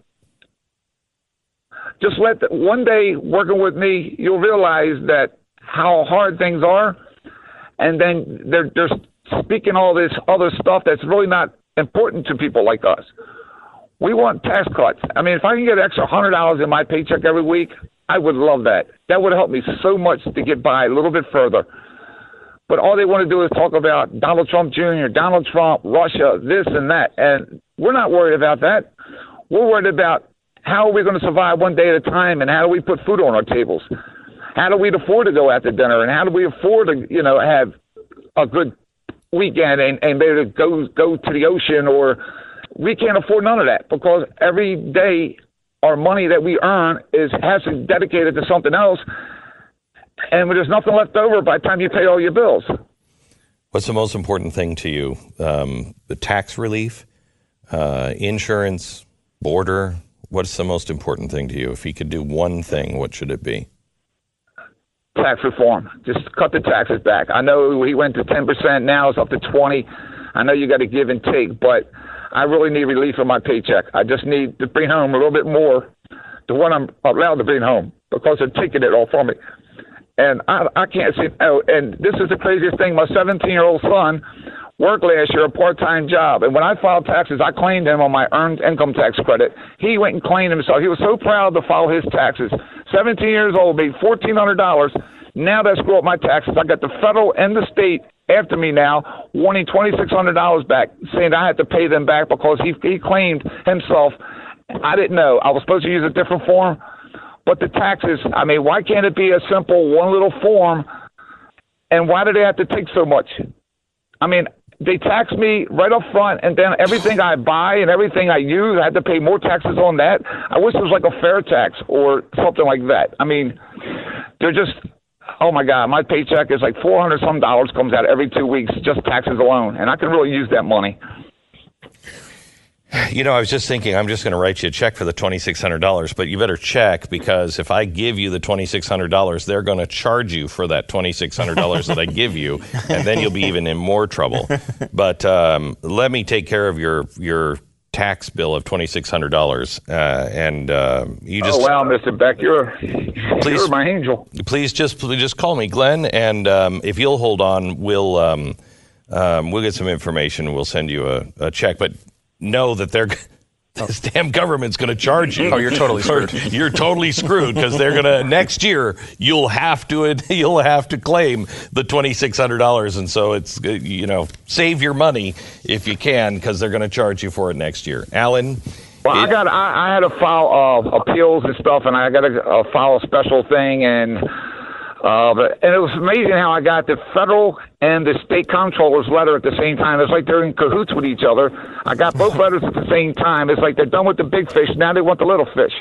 just one day working with me, you'll realize that how hard things are. And then they're speaking all this other stuff that's really not important to people like us. We want tax cuts. I mean, if I can get an extra $100 in my paycheck every week, I would love that. That would help me so much to get by a little bit further. But all they want to do is talk about Donald Trump Jr., Donald Trump, Russia, this and that. And we're not worried about that. We're worried about how are we going to survive one day at a time, and how do we put food on our tables? How do we afford to go out to dinner, and how do we afford to, have a good weekend and maybe go to the ocean? Or we can't afford none of that, because every day our money that we earn has to be dedicated to something else, and there's nothing left over by the time you pay all your bills. What's the most important thing to you? The tax relief, insurance, border? What's the most important thing to you? If he could do one thing, what should it be? Tax reform. Just cut the taxes back. I know he went to 10%. Now it's up to 20%. I know you got to give and take, but I really need relief from my paycheck. I just need to bring home a little bit more to what I'm allowed to bring home, because they're taking it all from me. And I can't see. Oh, and this is the craziest thing. My 17-year-old son worked last year a part-time job, and when I filed taxes, I claimed him on my earned income tax credit. He went and claimed himself. He was so proud to file his taxes. 17 years old, made $1,400. Now they screw up my taxes. I got the federal and the state after me now, wanting $2,600 back, saying I had to pay them back because he claimed himself. I didn't know. I was supposed to use a different form. But the taxes, I mean, why can't it be a simple one little form? And why do they have to take so much? I mean, they tax me right up front, and then everything I buy and everything I use, I had to pay more taxes on that. I wish it was like a fair tax or something like that. I mean, they're just, oh my God, my paycheck is like $400-some comes out every 2 weeks, just taxes alone, and I can really use that money. I was just thinking, I'm just going to write you a check for the $2,600, but you better check, because if I give you the $2,600, they're going to charge you for that $2,600 that I give you, and then you'll be even in more trouble. But let me take care of your tax bill of $2,600, and you just. Oh wow, Mr. Beck, you're my angel. Please just call me, Glenn, and if you'll hold on, we'll get some information. We'll send you a check, but. Know that this damn government's going to charge you. Oh, you're totally screwed. You're totally screwed, because they're going to next year. You'll have to claim the $2,600, and so it's save your money if you can, because they're going to charge you for it next year. Alan, Well, I had to file appeals and stuff, and I got to file a special thing, and it was amazing how I got the federal and the state comptroller's letter at the same time. It's like they're in cahoots with each other. I got both letters at the same time. It's like they're done with the big fish. Now they want the little fish.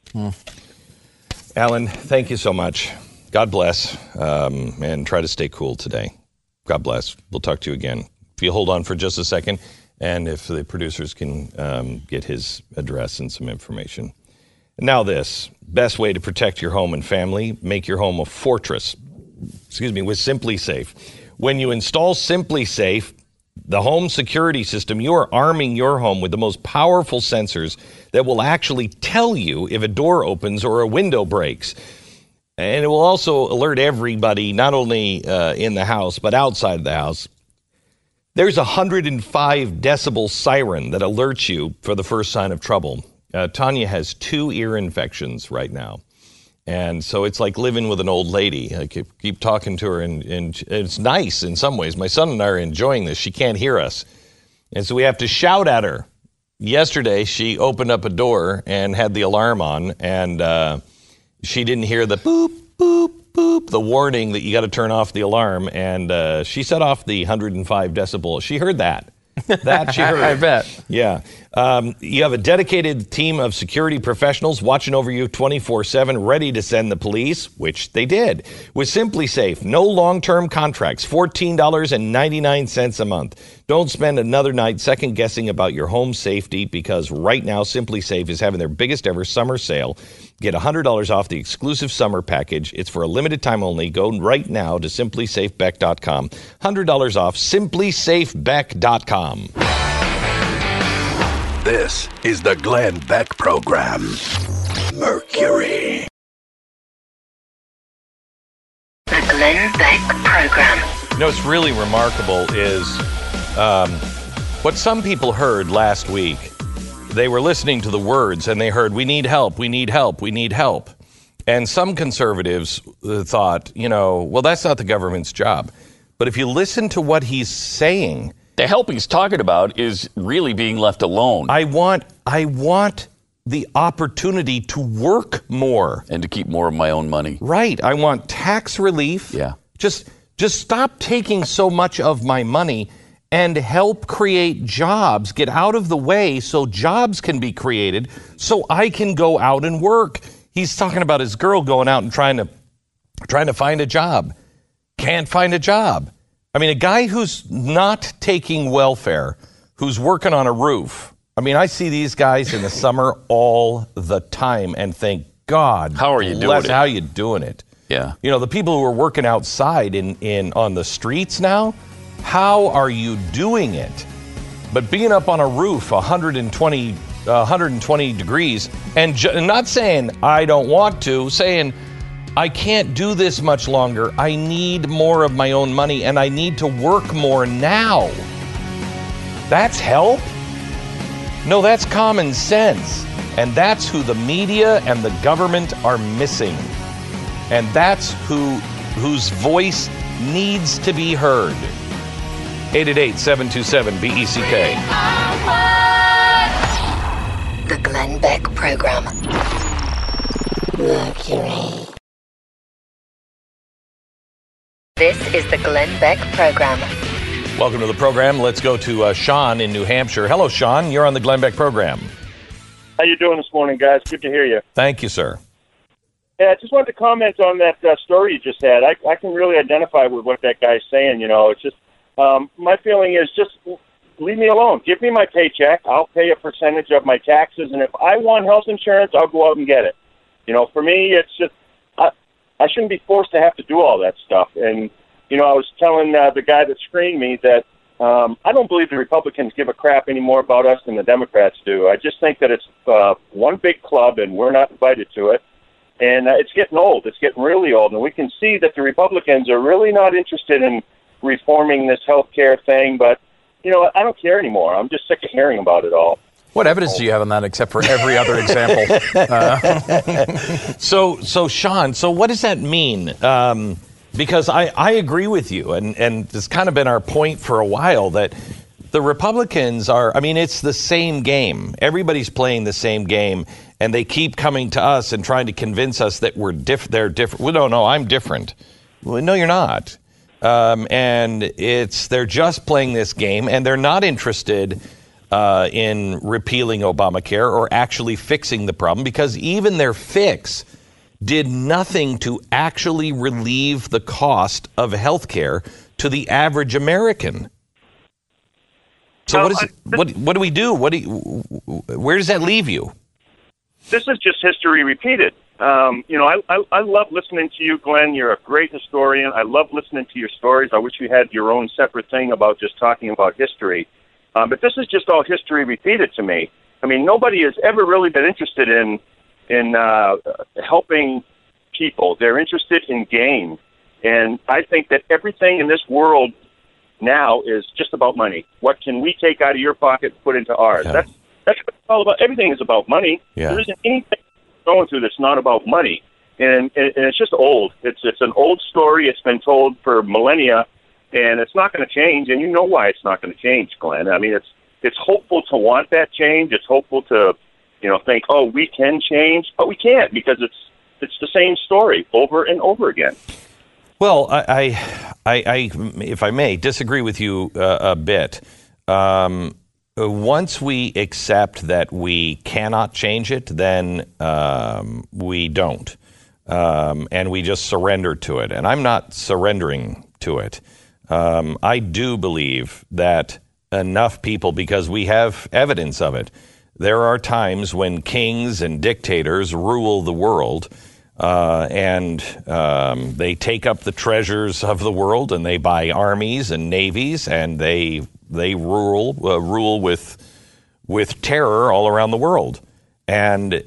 Alan, thank you so much. God bless, and try to stay cool today. God bless. We'll talk to you again. If you hold on for just a second, and if the producers can get his address and some information. Now this, best way to protect your home and family, make your home a fortress, with Simply Safe. When you install Simply Safe, the home security system, you are arming your home with the most powerful sensors that will actually tell you if a door opens or a window breaks. And it will also alert everybody, not only in the house, but outside the house. There's a 105 decibel siren that alerts you for the first sign of trouble. Tanya has 2 ear infections right now. And so it's like living with an old lady. I keep talking to her, and it's nice in some ways. My son and I are enjoying this. She can't hear us. And so we have to shout at her. Yesterday, she opened up a door and had the alarm on, and she didn't hear the boop, boop, boop, the warning that you got to turn off the alarm. And she set off the 105 decibel. She heard that. That she heard. I bet. Yeah. You have a dedicated team of security professionals watching over you 24/7, ready to send the police, which they did. With Simply Safe, no long-term contracts, $14.99 a month. Don't spend another night second-guessing about your home safety, because right now Simply Safe is having their biggest ever summer sale. Get $100 off the exclusive summer package. It's for a limited time only. Go right now to simplysafebeck.com. $100 off simplysafebeck.com. This is the Glenn Beck Program. Mercury. The Glenn Beck Program. You know, what's really remarkable is what some people heard last week. They were listening to the words and they heard, we need help, we need help, we need help. And some conservatives thought, well, that's not the government's job. But if you listen to what he's saying, the help he's talking about is really being left alone. I want the opportunity to work more. And to keep more of my own money. Right. I want tax relief. Yeah. Just stop taking so much of my money and help create jobs. Get out of the way so jobs can be created so I can go out and work. He's talking about his girl going out and trying to find a job. Can't find a job. I mean, a guy who's not taking welfare, who's working on a roof. I mean, I see these guys in the summer all the time and think, God, how are you doing it? How you doing it? Yeah. The people who are working outside on the streets now, how are you doing it? But being up on a roof 120 degrees and not saying I don't want to, saying I can't do this much longer. I need more of my own money and I need to work more now. That's help? No, that's common sense. And that's who the media and the government are missing. And that's whose voice needs to be heard. 888-727-BECK. The Glenn Beck Program. Mercury. This is the Glenn Beck Program. Welcome to the program. Let's go to Sean in New Hampshire. Hello, Sean. You're on the Glenn Beck Program. How you doing this morning, guys? Good to hear you. Thank you, sir. Yeah, I just wanted to comment on that story you just had. I can really identify with what that guy's saying. It's just my feeling is just leave me alone. Give me my paycheck. I'll pay a percentage of my taxes, and if I want health insurance, I'll go out and get it. For me, it's just I shouldn't be forced to have to do all that stuff. And I was telling the guy that screened me that I don't believe the Republicans give a crap any more about us than the Democrats do. I just think that it's one big club, and we're not invited to it. And it's getting old. It's getting really old. And we can see that the Republicans are really not interested in reforming this health care thing. But, I don't care anymore. I'm just sick of hearing about it all. What evidence do you have on that except for every other example? So Sean, what does that mean? Because I agree with you, and it's kind of been our point for a while that The Republicans are, I mean, it's the same game. Everybody's playing the same game, and they keep coming to us and trying to convince us that they're different. Well, no, I'm different. Well, no, you're not. And they're just playing this game, and they're not interested in repealing Obamacare or actually fixing the problem, because even their fix did nothing to actually relieve the cost of health care to the average American. So what do we do? Where does that leave you? This is just history repeated. I love listening to you, Glenn. You're a great historian. I love listening to your stories. I wish you had your own separate thing about just talking about history. But this is just all history repeated to me. I mean, nobody has ever really been interested in helping people. They're interested in gain. And I think that everything in this world now is just about money. What can we take out of your pocket and put into ours? Yeah. That's what it's all about. Everything is about money. Yeah. There isn't anything going through that's not about money. And it's just old. It's an old story. It's been told for millennia, and it's not going to change. And you know why it's not going to change, Glenn. I mean, it's hopeful to want that change. It's hopeful to, think, oh, we can change, but we can't, because it's the same story over and over again. Well, I if I may, disagree with you a bit. Once we accept that we cannot change it, then we don't. And we just surrender to it. And I'm not surrendering to it. I do believe that enough people, because we have evidence of it, there are times when kings and dictators rule the world. And they take up the treasures of the world, and they buy armies and navies, and they rule with terror all around the world. And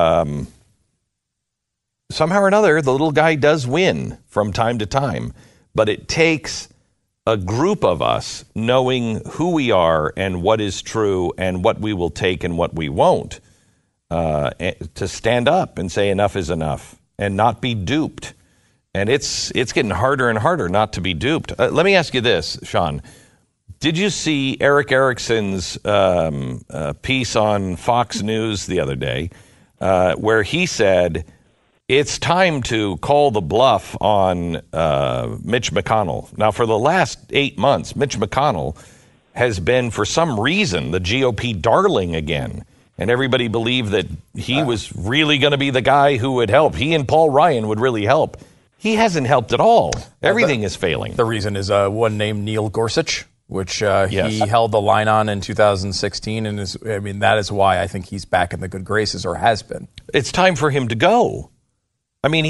somehow or another, the little guy does win from time to time. But it takes a group of us knowing who we are and what is true and what we will take and what we won't, to stand up and say enough is enough. And not be duped. And it's getting harder and harder not to be duped. Let me ask you this, Sean. Did you see Eric Erickson's piece on Fox News the other day, where he said it's time to call the bluff on Mitch McConnell? Now, for the last 8 months, Mitch McConnell has been, for some reason, the GOP darling again. And everybody believed that he was really going to be the guy who would help. He and Paul Ryan would really help. He hasn't helped at all. Everything is failing. The reason is one named Neil Gorsuch, which he held the line on in 2016. And that is why I think he's back in the good graces, or has been. It's time for him to go. I mean,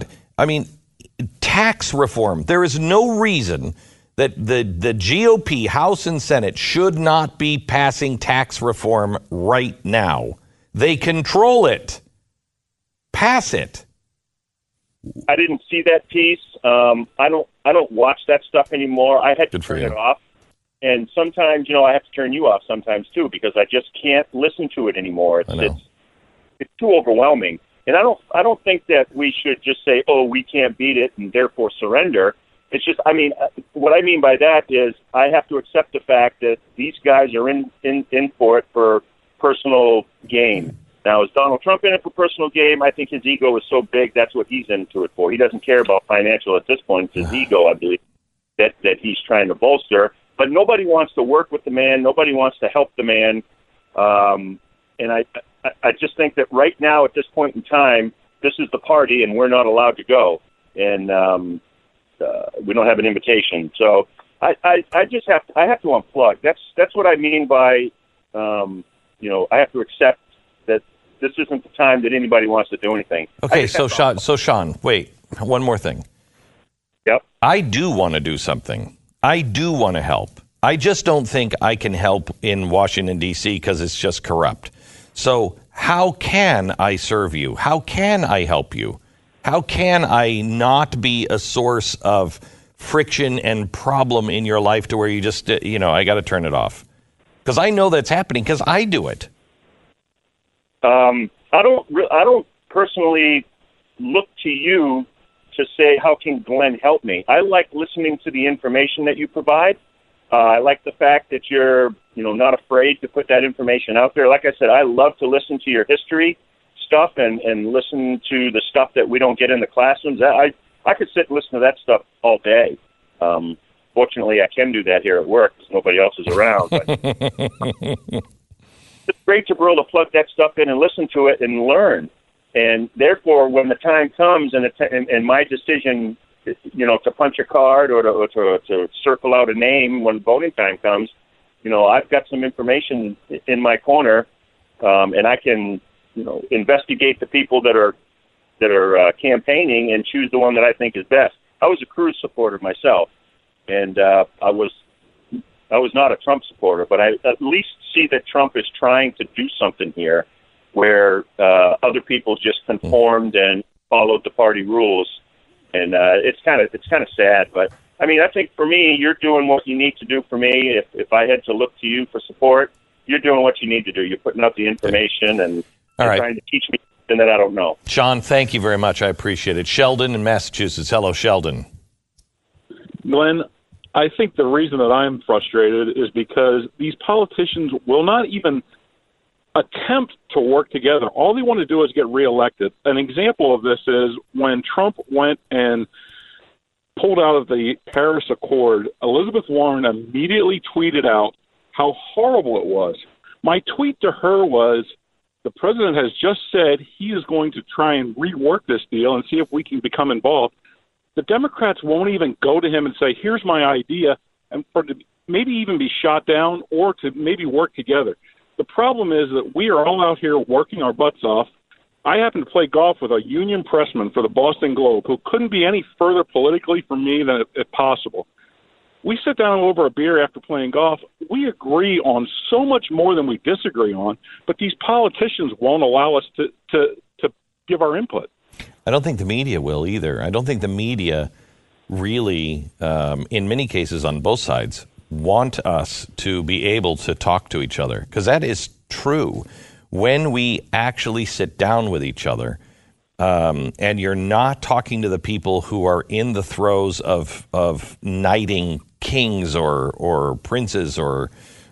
tax reform. There is no reason that the GOP, House and Senate, should not be passing tax reform right now. They control it. Pass it. I didn't see that piece. I don't watch that stuff anymore. I had to turn it off. And sometimes, I have to turn you off sometimes too, because I just can't listen to it anymore. It's too overwhelming. And I don't think that we should just say, oh, we can't beat it and therefore surrender. It's just, what I mean by that is I have to accept the fact that these guys are in for it for personal gain. Now, is Donald Trump in it for personal gain? I think his ego is so big, that's what he's into it for. He doesn't care about financial at this point. It's his ego, I believe, that he's trying to bolster. But nobody wants to work with the man. Nobody wants to help the man. And I just think that right now, at this point in time, this is the party, and we're not allowed to go. And we don't have an invitation, so I have to unplug. That's what I mean by I have to accept that this isn't the time that anybody wants to do anything. Okay, so Sean, wait, one more thing. Yep. I do want to do something. I do want to help. I just don't think I can help in Washington, D.C. because it's just corrupt. So how can I serve you? How can I help you? How can I not be a source of friction and problem in your life to where you just, I got to turn it off? Because I know that's happening because I do it. I don't personally look to you to say, how can Glenn help me? I like listening to the information that you provide. I like the fact that you're, not afraid to put that information out there. Like I said, I love to listen to your history stuff and listen to the stuff that we don't get in the classrooms. I could sit and listen to that stuff all day. Fortunately, I can do that here at work because nobody else is around. But it's great to be able to plug that stuff in and listen to it and learn. And therefore, when the time comes and my decision, to punch a card or to circle out a name when voting time comes, I've got some information in my corner, and I can, investigate the people that are campaigning and choose the one that I think is best. I was a Cruz supporter myself, and I was not a Trump supporter, but I at least see that Trump is trying to do something here where other people just conformed and followed the party rules, and it's kind of sad. But I mean, I think for me, you're doing what you need to do for me. If I had to look to you for support, you're doing what you need to do. You're putting out the information and trying to teach me something that I don't know. Sean, thank you very much. I appreciate it. Sheldon in Massachusetts. Hello, Sheldon. Glenn, I think the reason that I'm frustrated is because these politicians will not even attempt to work together. All they want to do is get reelected. An example of this is when Trump went and pulled out of the Paris Accord, Elizabeth Warren immediately tweeted out how horrible it was. My tweet to her was, the president has just said he is going to try and rework this deal and see if we can become involved. The Democrats won't even go to him and say, here's my idea, and for to maybe even be shot down or to maybe work together. The problem is that we are all out here working our butts off. I happen to play golf with a union pressman for the Boston Globe who couldn't be any further politically from me than if possible. We sit down over a beer after playing golf. We agree on so much more than we disagree on, but these politicians won't allow us to give our input. I don't think the media will either. I don't think the media really, in many cases on both sides, want us to be able to talk to each other, because that is true. When we actually sit down with each other, and you're not talking to the people who are in the throes of knighting kings or princes or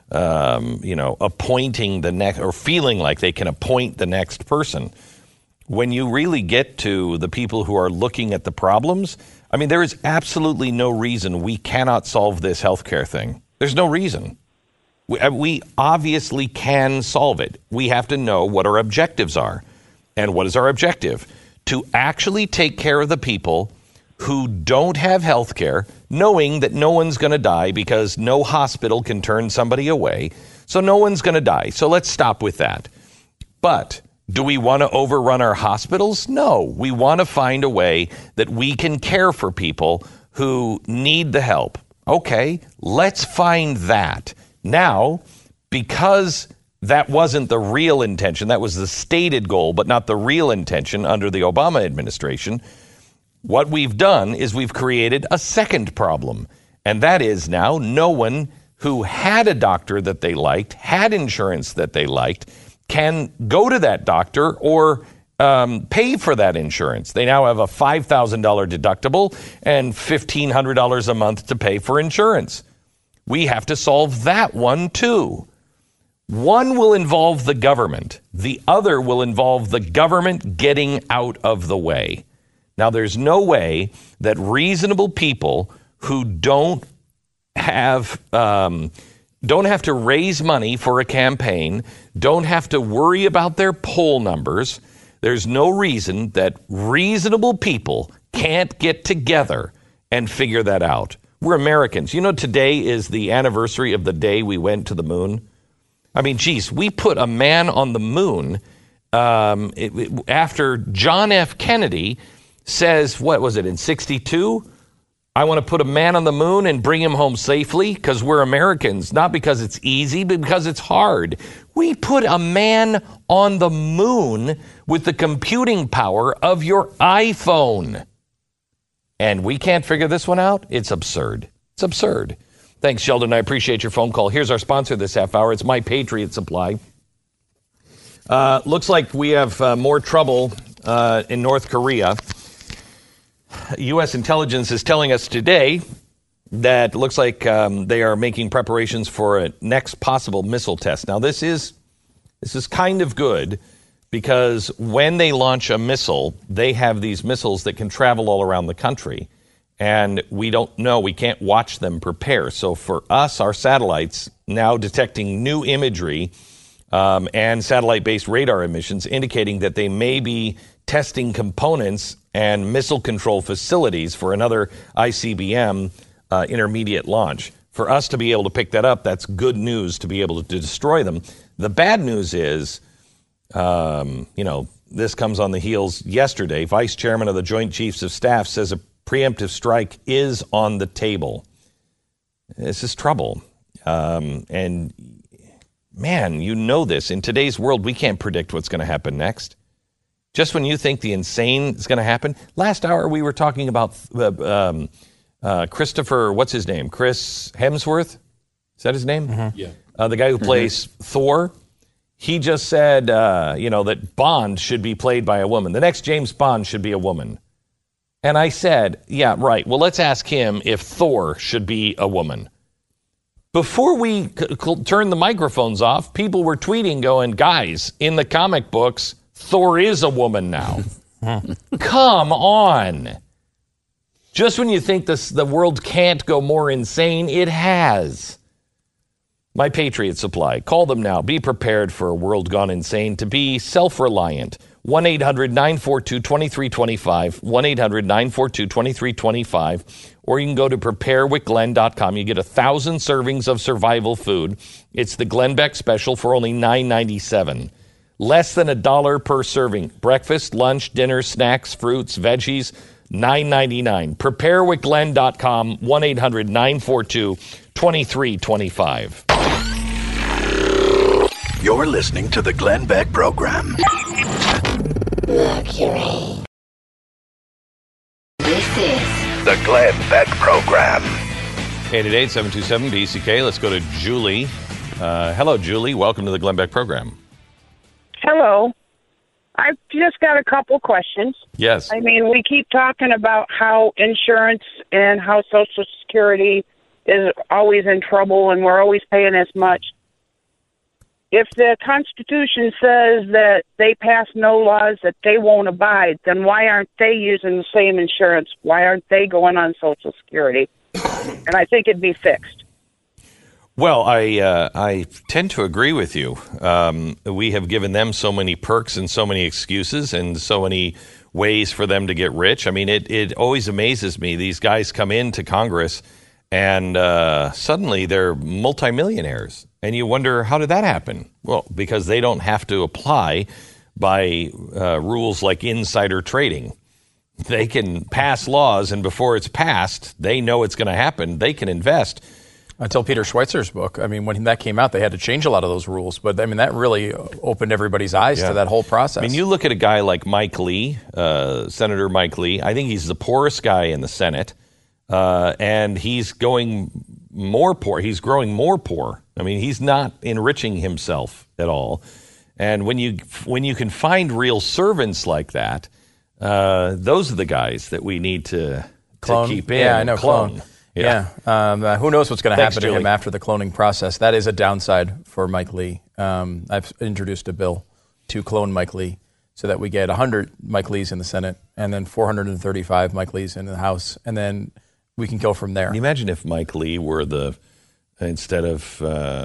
appointing the next, or feeling like they can appoint the next person. When you really get to the people who are looking at the problems, I mean, there is absolutely no reason we cannot solve this healthcare thing. There's no reason. We obviously can solve it. We have to know what our objectives are. And what is our objective? To actually take care of the people who don't have health care, knowing that no one's going to die because no hospital can turn somebody away. So no one's going to die. So let's stop with that. But do we want to overrun our hospitals? No. We want to find a way that we can care for people who need the help. Okay, let's find that. Now, because that wasn't the real intention, that was the stated goal, but not the real intention under the Obama administration, what we've done is we've created a second problem. And that is now no one who had a doctor that they liked, had insurance that they liked, can go to that doctor or pay for that insurance. They now have a $5,000 deductible and $1,500 a month to pay for insurance. We have to solve that one too. One will involve the government. The other will involve the government getting out of the way. Now, there's no way that reasonable people who don't have to raise money for a campaign, don't have to worry about their poll numbers. There's no reason that reasonable people can't get together and figure that out. We're Americans. You know, today is the anniversary of the day we went to the moon. I mean, geez, we put a man on the moon after John F. Kennedy says, what was it, in 1962? I want to put a man on the moon and bring him home safely because we're Americans, not because it's easy, but because it's hard. We put a man on the moon with the computing power of your iPhone. And we can't figure this one out? It's absurd. It's absurd. Thanks, Sheldon. I appreciate your phone call. Here's our sponsor this half hour. It's My Patriot Supply. Looks like we have more trouble in North Korea. U.S. intelligence is telling us today that looks like they are making preparations for a next possible missile test. Now, this is kind of good because when they launch a missile, they have these missiles that can travel all around the country. And we don't know, we can't watch them prepare. So for us, our satellites now detecting new imagery and satellite-based radar emissions indicating that they may be testing components and missile control facilities for another ICBM intermediate launch. For us to be able to pick that up, that's good news to be able to destroy them. The bad news is, this comes on the heels yesterday. Vice Chairman of the Joint Chiefs of Staff says a preemptive strike is on the table. This is trouble. And man, you know this. In today's world, we can't predict what's going to happen next. Just when you think the insane is going to happen. Last hour, we were talking about Christopher, what's his name? Chris Hemsworth? Is that his name? Mm-hmm. Yeah. The guy who plays Thor. He just said, that Bond should be played by a woman. The next James Bond should be a woman. And I said, yeah, right. Well, let's ask him if Thor should be a woman. Before we turned the microphones off, people were tweeting going, guys, in the comic books, Thor is a woman now. Come on. Just when you think the world can't go more insane, it has. My Patriot Supply. Call them now. Be prepared for a world gone insane. To be self-reliant. 1-800-942-2325. 1-800-942-2325. Or you can go to preparewithglenn.com. You get 1,000 servings of survival food. It's the Glenn Beck special for only $9.97. Less than $1 per serving. Breakfast, lunch, dinner, snacks, fruits, veggies, $9.99. Preparewithglenn.com. 1-800-942-2325. You're listening to the Glenn Beck Program. Mercury. This is the Glenn Beck Program. 888-727-BCK. Let's go to Julie. Hello, Julie. Welcome to the Glenn Beck Program. Hello. I've just got a couple questions. Yes. I mean, we keep talking about how insurance and how Social Security is always in trouble and we're always paying as much. If the Constitution says that they pass no laws that they won't abide, then why aren't they using the same insurance? Why aren't they going on Social Security? And I think it'd be fixed. Well, I tend to agree with you. We have given them so many perks and so many excuses and so many ways for them to get rich. I mean, it always amazes me. These guys come into Congress and suddenly they're multimillionaires. And you wonder, how did that happen? Well, because they don't have to apply by rules like insider trading. They can pass laws, and before it's passed, they know it's going to happen. They can invest. Until Peter Schweitzer's book. I mean, when that came out, they had to change a lot of those rules. But, I mean, that really opened everybody's eyes to that whole process. I mean, you look at a guy like Mike Lee, Senator Mike Lee. I think he's the poorest guy in the Senate. And he's going more poor. He's growing more poor. I mean, he's not enriching himself at all. And when you can find real servants like that, those are the guys that we need to keep in. Yeah, I know, clone. Yeah. Who knows what's going to happen to him after the cloning process? That is a downside for Mike Lee. I've introduced a bill to clone Mike Lee so that we get 100 Mike Lees in the Senate and then 435 Mike Lees in the House, and then we can go from there. Can you imagine if Mike Lee were instead of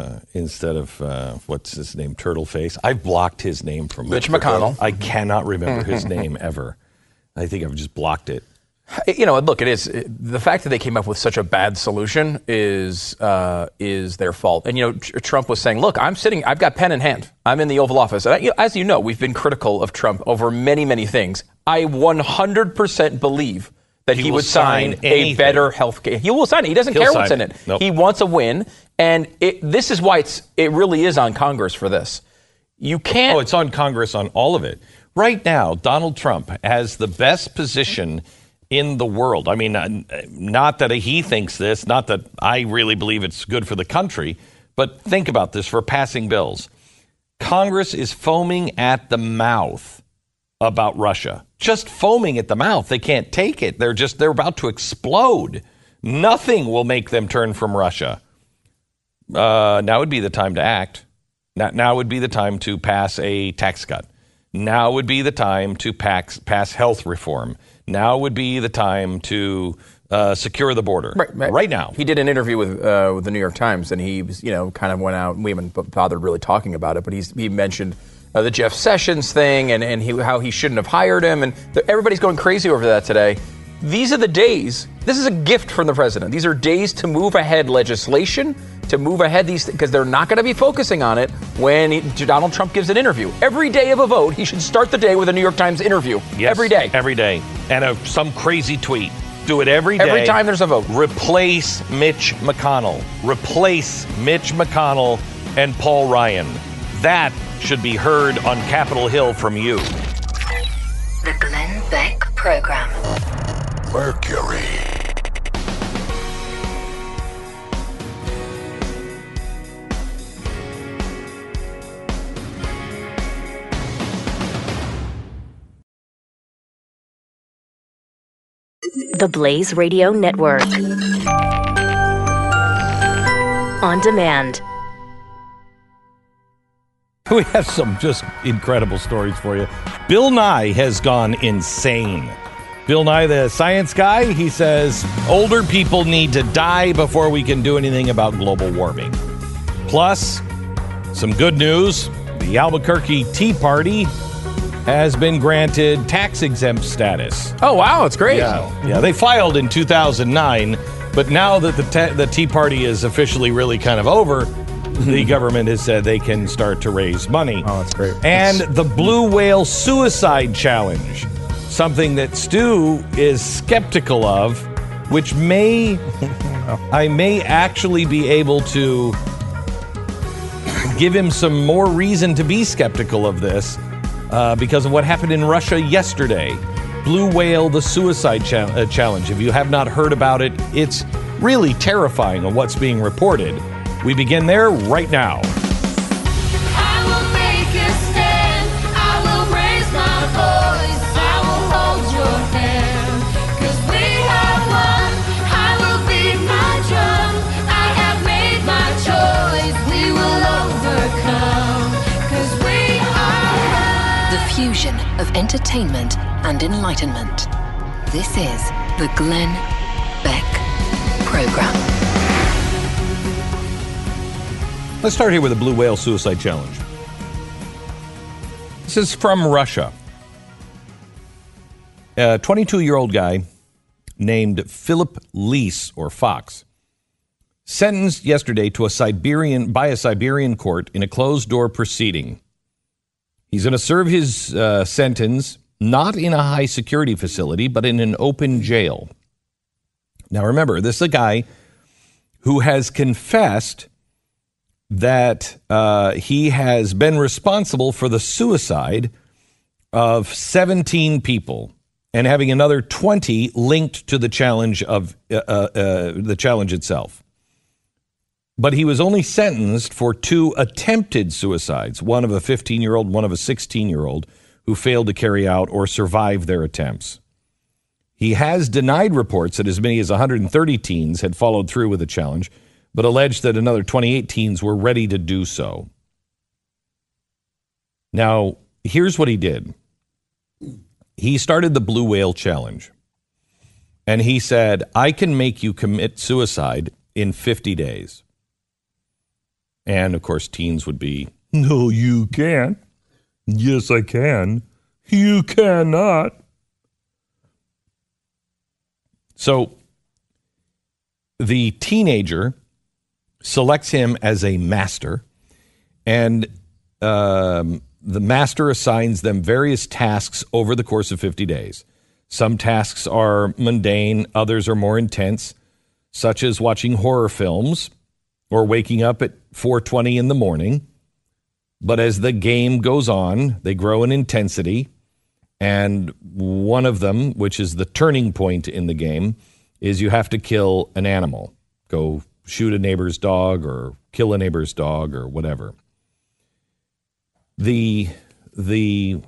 what's his name, Turtleface? I've blocked his name from Mitch McConnell. I cannot remember his name ever. I think I've just blocked it. You know, look, the fact that they came up with such a bad solution is their fault. And, you know, Trump was saying, look, I've got pen in hand. I'm in the Oval Office. And as you know, we've been critical of Trump over many, many things. I 100% believe that he would sign a better health care. He will sign it. He doesn't care what's in it. Nope. He wants a win. And this is why it really is on Congress for this. You can't. Oh, it's on Congress on all of it. Right now, Donald Trump has the best position in the world. I mean, not that he thinks this, not that I really believe it's good for the country, but think about this for passing bills. Congress is foaming at the mouth about Russia. Just foaming at the mouth. They can't take it. They're about to explode Nothing will make them turn from Russia. Now would be the time to act. Now would be the time to pass a tax cut. Now would be the time to pass health reform. Now would be the time to secure the border. Right now. He did an interview with the New York Times, and he was, kind of went out. We haven't bothered really talking about it, but he mentioned the Jeff Sessions thing and how he shouldn't have hired him, and everybody's going crazy over that today. These are the days. This is a gift from the president. These are days to move ahead legislation, to move ahead these, because they're not going to be focusing on it when Donald Trump gives an interview. Every day of a vote, he should start the day with a New York Times interview. Yes, every day. Every day. And some crazy tweet. Do it every day. Every time there's a vote. Replace Mitch McConnell. Replace Mitch McConnell and Paul Ryan. That should be heard on Capitol Hill from you. The Glenn Beck Program. Mercury. The Blaze Radio Network. On demand. We have some just incredible stories for you. Bill Nye has gone insane. Bill Nye, the science guy, he says older people need to die before we can do anything about global warming. Plus, some good news. The Albuquerque Tea Party has been granted tax-exempt status. Oh, wow, it's great. Yeah, they filed in 2009, but now that the Tea Party is officially really kind of over, the government has said they can start to raise money. Oh, that's great. And the Blue Whale Suicide Challenge, something that Stu is skeptical of, which I may actually be able to give him some more reason to be skeptical of this because of what happened in Russia yesterday. Blue Whale, the Suicide Challenge. If you have not heard about it, it's really terrifying on what's being reported. We begin there right now. I will make a stand. I will raise my voice. I will hold your hand. 'Cause we have won. I will beat my drum. I have made my choice. We will overcome. 'Cause we are The fusion of entertainment and enlightenment. This is the Glenn Beck Program. Let's start here with the Blue Whale Suicide Challenge. This is from Russia. A 22-year-old guy named Philip Leese, or Fox, sentenced yesterday to by a Siberian court in a closed-door proceeding. He's going to serve his sentence not in a high-security facility, but in an open jail. Now remember, this is a guy who has confessed that he has been responsible for the suicide of 17 people and having another 20 linked to the challenge of the challenge itself. But he was only sentenced for 2 attempted suicides, one of a 15-year-old, one of a 16-year-old, who failed to carry out or survive their attempts. He has denied reports that as many as 130 teens had followed through with the challenge, but alleged that another 28 teens were ready to do so. Now, here's what he did. He started the Blue Whale Challenge, and he said, I can make you commit suicide in 50 days. And, of course, teens would be, no, you can't. Yes, I can. You cannot. So the teenager selects him as a master, and the master assigns them various tasks over the course of 50 days. Some tasks are mundane, others are more intense, such as watching horror films or waking up at 4:20 in the morning. But as the game goes on, they grow in intensity, and one of them, which is the turning point in the game, is you have to kill an animal. Go shoot a neighbor's dog or kill a neighbor's dog or whatever. The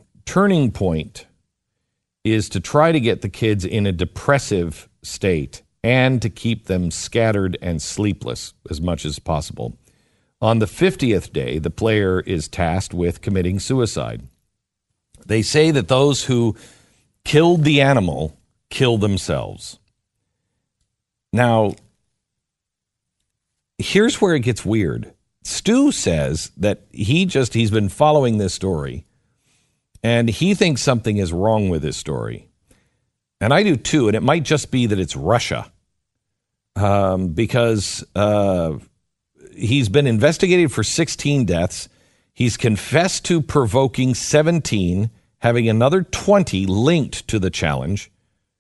turning point is to try to get the kids in a depressive state and to keep them scattered and sleepless as much as possible. On the 50th day, the player is tasked with committing suicide. They say that those who killed the animal kill themselves. Now, here's where it gets weird. Stu says that he's been following this story, and he thinks something is wrong with this story. And I do too, and it might just be that it's Russia, because he's been investigated for 16 deaths. He's confessed to provoking 17, having another 20 linked to the challenge.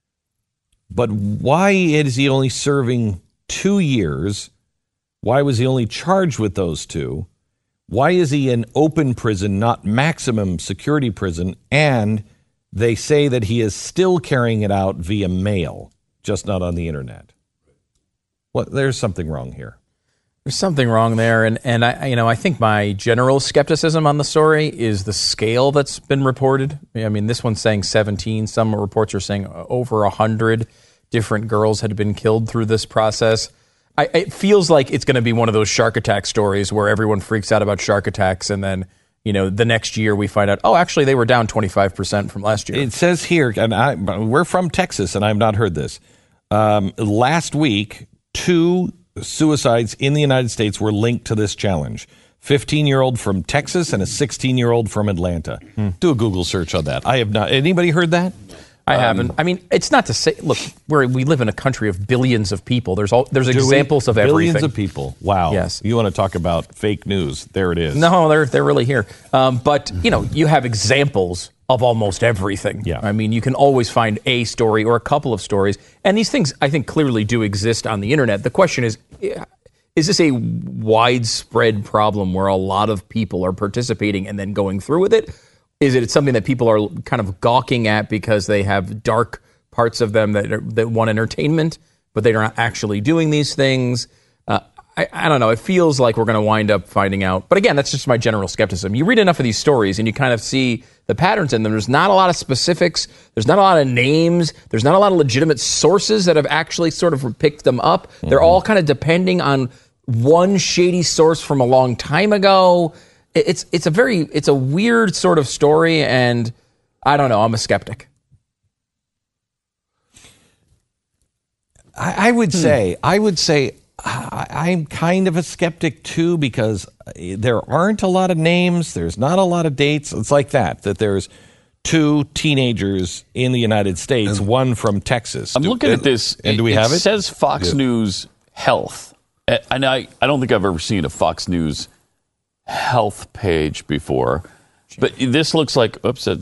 But why is he only serving 2 years? Why was he only charged with those 2? Why is he in open prison, not maximum security prison? And they say that he is still carrying it out via mail, just not on the internet. There's something wrong here. There's something wrong there, and I think my general skepticism on the story is the scale that's been reported. I mean, this one's saying 17. Some reports are saying over 100 different girls had been killed through this process. It feels like it's going to be one of those shark attack stories where everyone freaks out about shark attacks, and then the next year we find out, actually they were down 25% from last year. It says here, and we're from Texas, and I've not heard this. Last week, 2 suicides in the United States were linked to this challenge. 15-year-old from Texas and a 16-year-old from Atlanta. Do a Google search on that. I have not. Anybody heard that? I haven't. I mean, it's not to say, look, we live in a country of billions of people. There's examples of everything. Billions of people. Wow. Yes. You want to talk about fake news? There it is. No, they're really here. But, you have examples of almost everything. Yeah. I mean, you can always find a story or a couple of stories. And these things, I think, clearly do exist on the internet. The question is this a widespread problem where a lot of people are participating and then going through with it? Is it something that people are kind of gawking at because they have dark parts of them that want entertainment, but they're not actually doing these things? I don't know. It feels like we're going to wind up finding out. But again, that's just my general skepticism. You read enough of these stories and you kind of see the patterns in them. There's not a lot of specifics. There's not a lot of names. There's not a lot of legitimate sources that have actually sort of picked them up. Mm-hmm. They're all kind of depending on one shady source from a long time ago. It's a weird sort of story, and I don't know. I'm a skeptic. I would say I'm kind of a skeptic too, because there aren't a lot of names. There's not a lot of dates. It's like that there's 2 teenagers in the United States, one from Texas. I'm looking at this. And do we have it? It says Fox News Health. And I don't think I've ever seen a Fox News Health page before. But this looks like,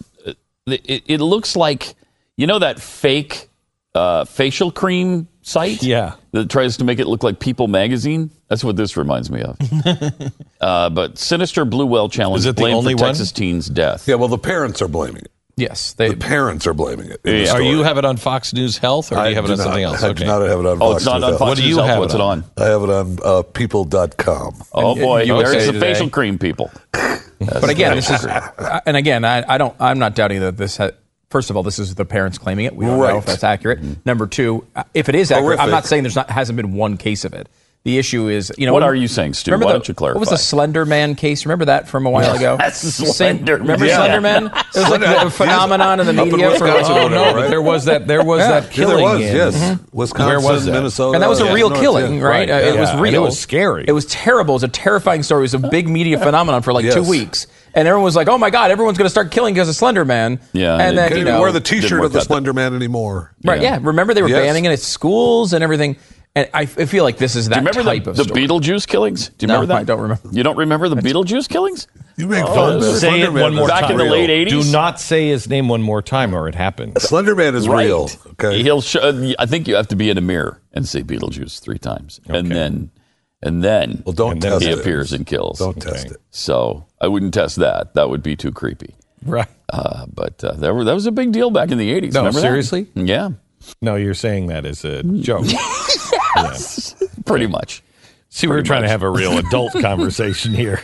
it looks like, that fake facial cream site? Yeah. That tries to make it look like People magazine? That's what this reminds me of. But Sinister Blue Whale Challenge blamed for Texas teen's death. Yeah, well, the parents are blaming it. Yes. The parents are blaming it. Yeah. Are you have it on Fox News Health, or do you have it on something else? I do not have it on Fox News Health. It's not on Fox News Health. What's it on? I have it on people.com. Oh, boy. There's the facial cream people. But again, this is, and again, I'm not doubting that this first of all, this is the parents claiming it. We don't know if that's accurate. Number 2, if it is accurate, I'm not saying hasn't been one case of it. The issue is, what are you saying, Stu? Why don't you clarify? What was the Slender Man case? Remember that from a while ago? That's Slender Man. Remember Slender Man? It was like a phenomenon in the media for but there was that killing. There was, yes. Wisconsin, where was that? Minnesota. And that was a real killing, right? Yeah. It was real. And it was scary. It was terrible. It was a terrifying story. It was a big media phenomenon for 2 weeks. And everyone was like, oh my God, everyone's going to start killing because of Slender Man. Yeah. And then, can't even wear the T-shirt of the Slender Man anymore. Right, yeah. Remember they were banning it at schools and everything. And I feel like this is that type of story. Do you remember the Beetlejuice killings? Do you remember that? I don't remember. You don't remember the Beetlejuice killings? You make fun of Say it one more time. Back in the late 80s? Do not say his name one more time or it happens. Slender Man is real. Okay. I think you have to be in a mirror and say Beetlejuice 3 times. Okay. And then he appears and kills. Don't test it. So I wouldn't test that. That would be too creepy. Right. But that was a big deal back in the 80s. No, remember seriously? That? Yeah. No, you're saying that as a joke. Yes. Yeah. Pretty much. See, we're trying to have a real adult conversation here.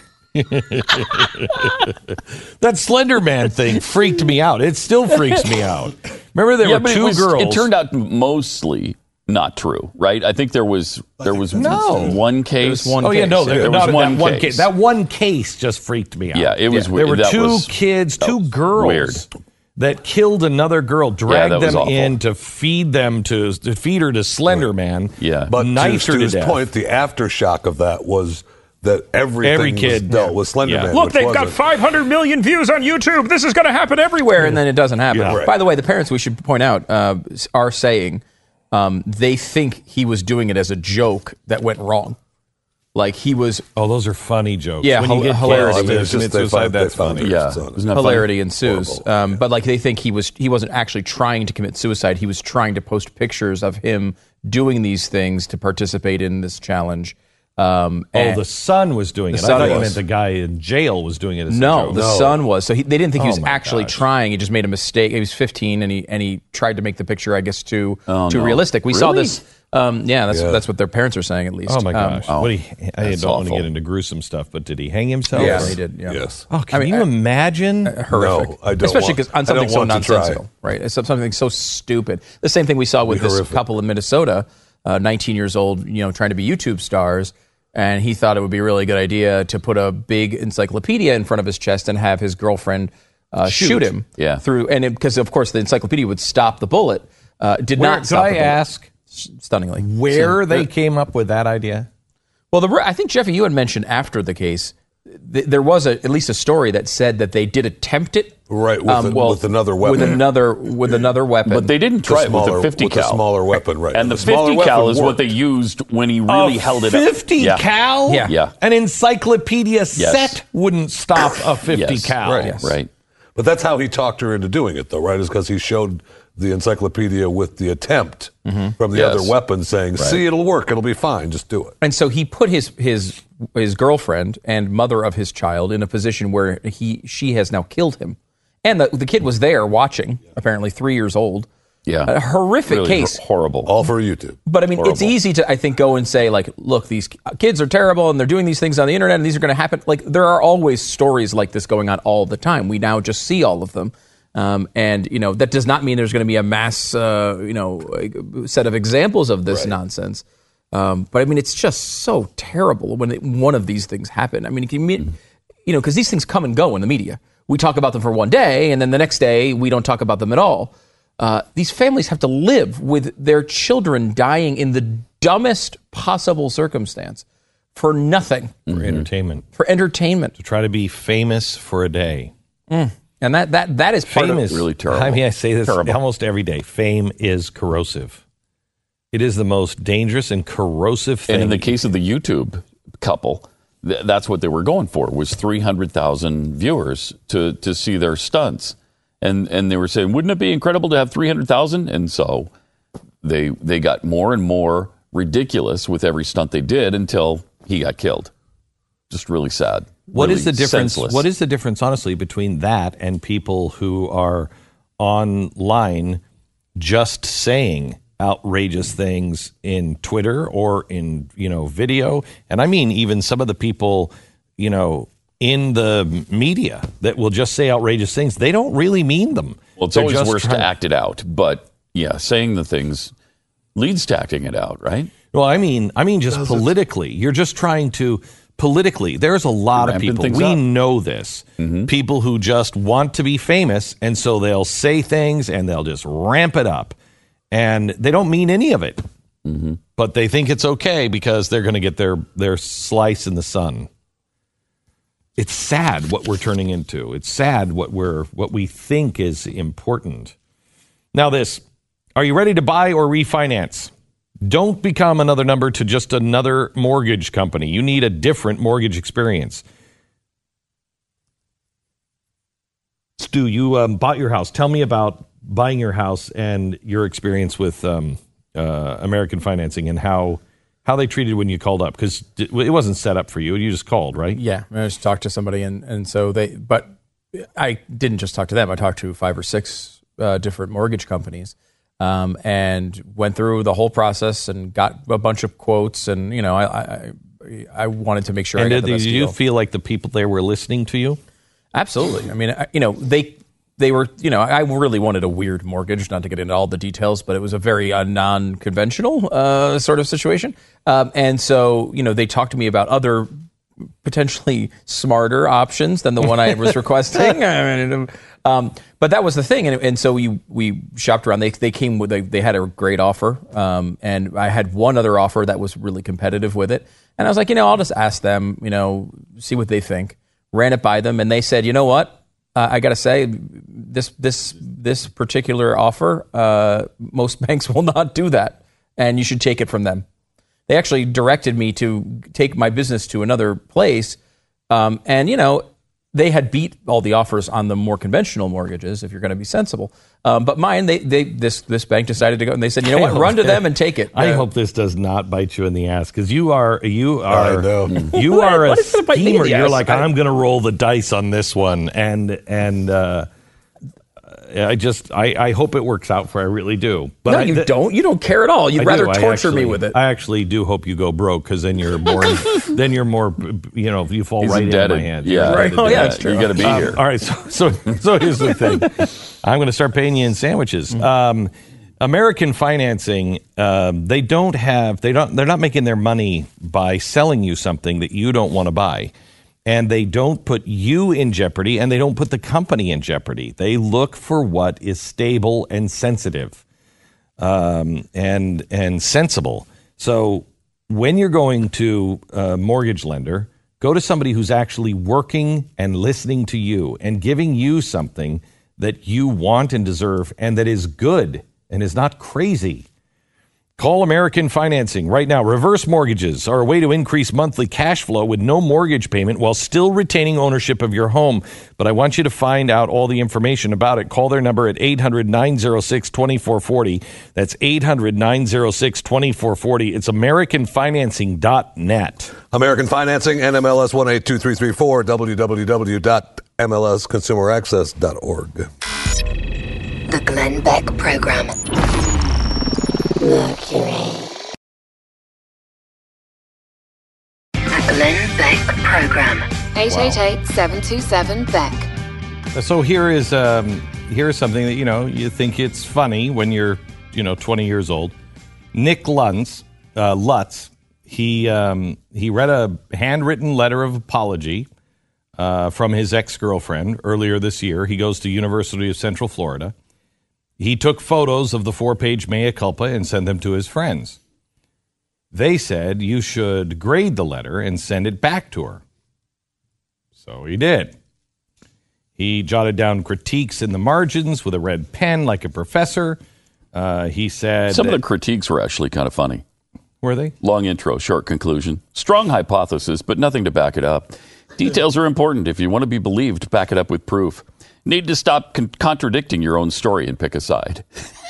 That Slender Man thing freaked me out. It still freaks me out. Remember there were 2 girls. It turned out mostly not true, right? I think there was one case. There was one case. That one case just freaked me out. Yeah, it was There weird. were two girls weird. that killed another girl, dragged that was them awful. in to feed her to Slender Man. Yeah, But knifed her to to his death. point, the aftershock of that was that Every everything kid was dealt with Slender Man. Look, which they've got wasn't. 500 million views on YouTube. This is going to happen everywhere. And then it doesn't happen. Yeah. Right. By the way, the parents, we should point out, are saying they think he was doing it as a joke that went wrong. Like he was. Oh, those are funny jokes. Yeah, when you get hilarity. kids to I mean, it's just commit they suicide, found- that's they found funny. it. Yeah, Isn't that Hilarity ensues. Horrible. But like they think he wasn't actually trying to commit suicide. He was trying to post pictures of him doing these things to participate in this challenge. The son was doing The it. I son thought you was. meant the guy in jail was doing it as a No, joke. the son was. So they didn't think he was Oh, my actually gosh. trying. He just made a mistake. He was 15, and he tried to make the picture, I guess, too no. realistic. We saw Really? this. That's what their parents are saying, at least. Oh, my gosh. I don't that's want to awful. get into gruesome stuff, but did he hang himself? Yeah, Or- he did. Yeah. Yes. Oh, can you imagine? Horrific. No, I don't Especially want- because on I something don't so want to try. nonsensical, right? It's something so stupid. The same thing we saw with this horrific. couple in Minnesota, 19 years old, trying to be YouTube stars. And he thought it would be a really good idea to put a big encyclopedia in front of his chest and have his girlfriend shoot him. Yeah. Because of course the encyclopedia would stop the bullet. Did not Could stop I the bullet. ask Stunningly. where they came up with that idea? Well, I think, Jeffy, you had mentioned after the case, there was at least a story that said that they did attempt it. Right, with another weapon. With another weapon. But they didn't try it with smaller- the 50 with a cal. smaller weapon, right. And the smaller 50 cal weapon is what worked. they used when he really held it up. 50 Yeah. cal? Yeah. Yeah. An encyclopedia set wouldn't stop a 50 Yes. cal. Right. Yes. Right. But that's how he talked her into doing it, though, right? Is because he showed the encyclopedia with the attempt from the Yes. other weapon, saying, "See, it'll work. It'll be fine. Just do it." And so he put his girlfriend and mother of his child in a position where she has now killed him. And the kid was there watching, apparently 3 years old. Yeah. A horrific Really case. horrible. All for YouTube. But I mean, it's Horrible. easy to, I think, go and say, like, look, these kids are terrible and they're doing these things on the internet and these are going to happen. Like, there are always stories like this going on all the time. We now just see all of them. And, that does not mean there's going to be a mass, set of examples of this nonsense. But I mean, it's just so terrible when one of these things happen. I mean, because these things come and go in the media. We talk about them for one day, and then the next day we don't talk about them at all. These families have to live with their children dying in the dumbest possible circumstance for nothing. For entertainment. For entertainment. To try to be famous for a day. And that is part Fame of is really terrible. I mean, I say this Terrible. almost every day. Fame is corrosive. It is the most dangerous and corrosive thing. And in the case of the YouTube couple, that's what they were going for, was 300,000 viewers to see their stunts. And they were saying, wouldn't it be incredible to have 300,000? And so they got more and more ridiculous with every stunt they did until he got killed. Just really sad. What Really is the difference? senseless. What is the difference, honestly, between that and people who are online just saying outrageous things in Twitter or in video? And I mean, even some of the people in the media that will just say outrageous things. They don't really mean them. Well, it's They're always just worse trying- to act it out. But yeah, saying the things leads to acting it out, right? Well, I mean, just politically. You're just trying to politically. There's a lot of Ramping people. things We up. know this. People who just want to be famous, and so they'll say things and they'll just ramp it up, and they don't mean any of it. But they think it's okay because they're going to get their slice in the sun. It's sad what we're turning into. It's sad what we think is important. Now this, are you ready to buy or refinance? Don't become another number to just another mortgage company. You need a different mortgage experience. Stu, you bought your house. Tell me about buying your house and your experience with American Financing and how they treated when you called up, because it wasn't set up for you. You just called, right? Yeah, I just talked to somebody, and so but I didn't just talk to them. I talked to 5 or 6 different mortgage companies, and went through the whole process and got a bunch of quotes, and I wanted to make sure. And I got the did best you deal. feel like the people there were listening to you? Absolutely. I mean, they were, I really wanted a weird mortgage, not to get into all the details, but it was a very non-conventional sort of situation. And so, they talked to me about other potentially smarter options than the one I was requesting. But that was the thing. And so we shopped around. They came with, they had a great offer. And I had one other offer that was really competitive with it. And I was like, I'll just ask them, see what they think. Ran it by them. And they said, you know what? I got to say, this particular offer, most banks will not do that, and you should take it from them. They actually directed me to take my business to another place, and they had beat all the offers on the more conventional mortgages, if you're going to be sensible. But mine, this bank decided to go, and they said, run to them and take it. I hope this does not bite you in the ass, because you are I know. you are What a is gonna bite me in schemer. the You're ass? like, I'm going to roll the dice on this one, and I hope it works out for you. I really do. But No, you don't. You don't care at all. You'd rather torture me with it. I actually do hope you go broke, because then you're more. You fall He's right indebted. into my hands. Yeah. You're Right. indebted. Oh, yeah, that's true. You gotta be here. All right. So here's the thing. I'm going to start paying you in sandwiches. American financing, they're not making their money by selling you something that you don't want to buy. And they don't put you in jeopardy, and they don't put the company in jeopardy. They look for what is stable and sensitive, and sensible. So when you're going to a mortgage lender, go to somebody who's actually working and listening to you and giving you something that you want and deserve, and that is good and is not crazy. Call American Financing right now. Reverse mortgages are a way to increase monthly cash flow with no mortgage payment while still retaining ownership of your home. But I want you to find out all the information about it. Call their number at 800-906-2440. That's 800-906-2440. It's AmericanFinancing.net. American Financing, NMLS 182334, www.mlsconsumeraccess.org. The Glenn Beck Program. Mercury. The Glenn Beck Program. 888-727-BECK. So here's something that, you think it's funny when you're, 20 years old. Nick Lutz, he read a handwritten letter of apology from his ex-girlfriend earlier this year. He goes to University of Central Florida. He took photos of the 4-page mea culpa and sent them to his friends. They said you should grade the letter and send it back to her. So he did. He jotted down critiques in the margins with a red pen like a professor. He said... Some of the critiques were actually kind of funny. Were they? Long intro, short conclusion. Strong hypothesis, but nothing to back it up. Details are important. If you want to be believed, back it up with proof. Need to stop contradicting your own story and pick a side.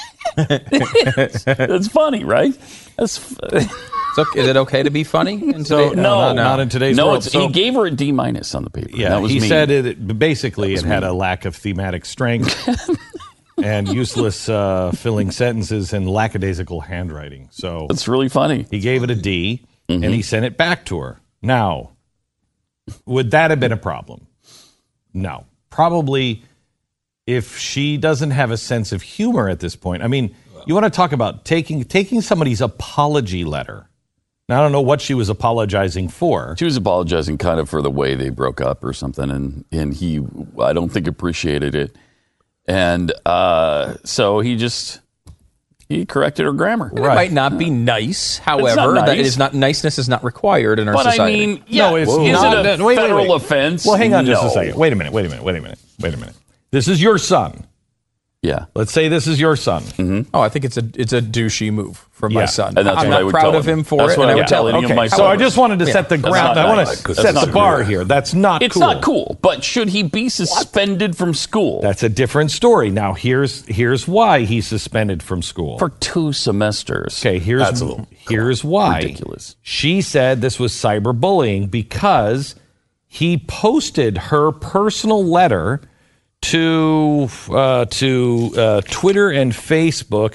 That's funny, right? Is it okay to be funny? No, not in today's world. He gave her a D- on the paper. Yeah, that was he mean. said it had a lack of thematic strength and useless filling sentences and lackadaisical handwriting. So it's really funny. He gave it a D, and he sent it back to her. Now, would that have been a problem? No. Probably if she doesn't have a sense of humor at this point. I mean, you want to talk about taking somebody's apology letter. Now, I don't know what she was apologizing for. She was apologizing kind of for the way they broke up or something, and he, I don't think, appreciated it. And so he corrected her grammar. It might not be nice. However, nice. that is not niceness is not required in our But society. I mean, yeah, No, it's is not. it a Wait. federal offense? Well, hang on just a No. second. Wait a minute. This is your son. Yeah. Let's say this is your son. Oh, I think it's a douchey move from my son. And that's I'm what I not would proud tell of him for That's it. what and I I would would tell tell him him. myself. So I just wanted to set the ground. I want to set the bar here. That's not It's cool. not cool, but should he be suspended from school? That's a different story. Now, here's why he's suspended from school. For 2 semesters. Okay, here's why. Ridiculous. She said this was cyberbullying because he posted her personal letter to Twitter and Facebook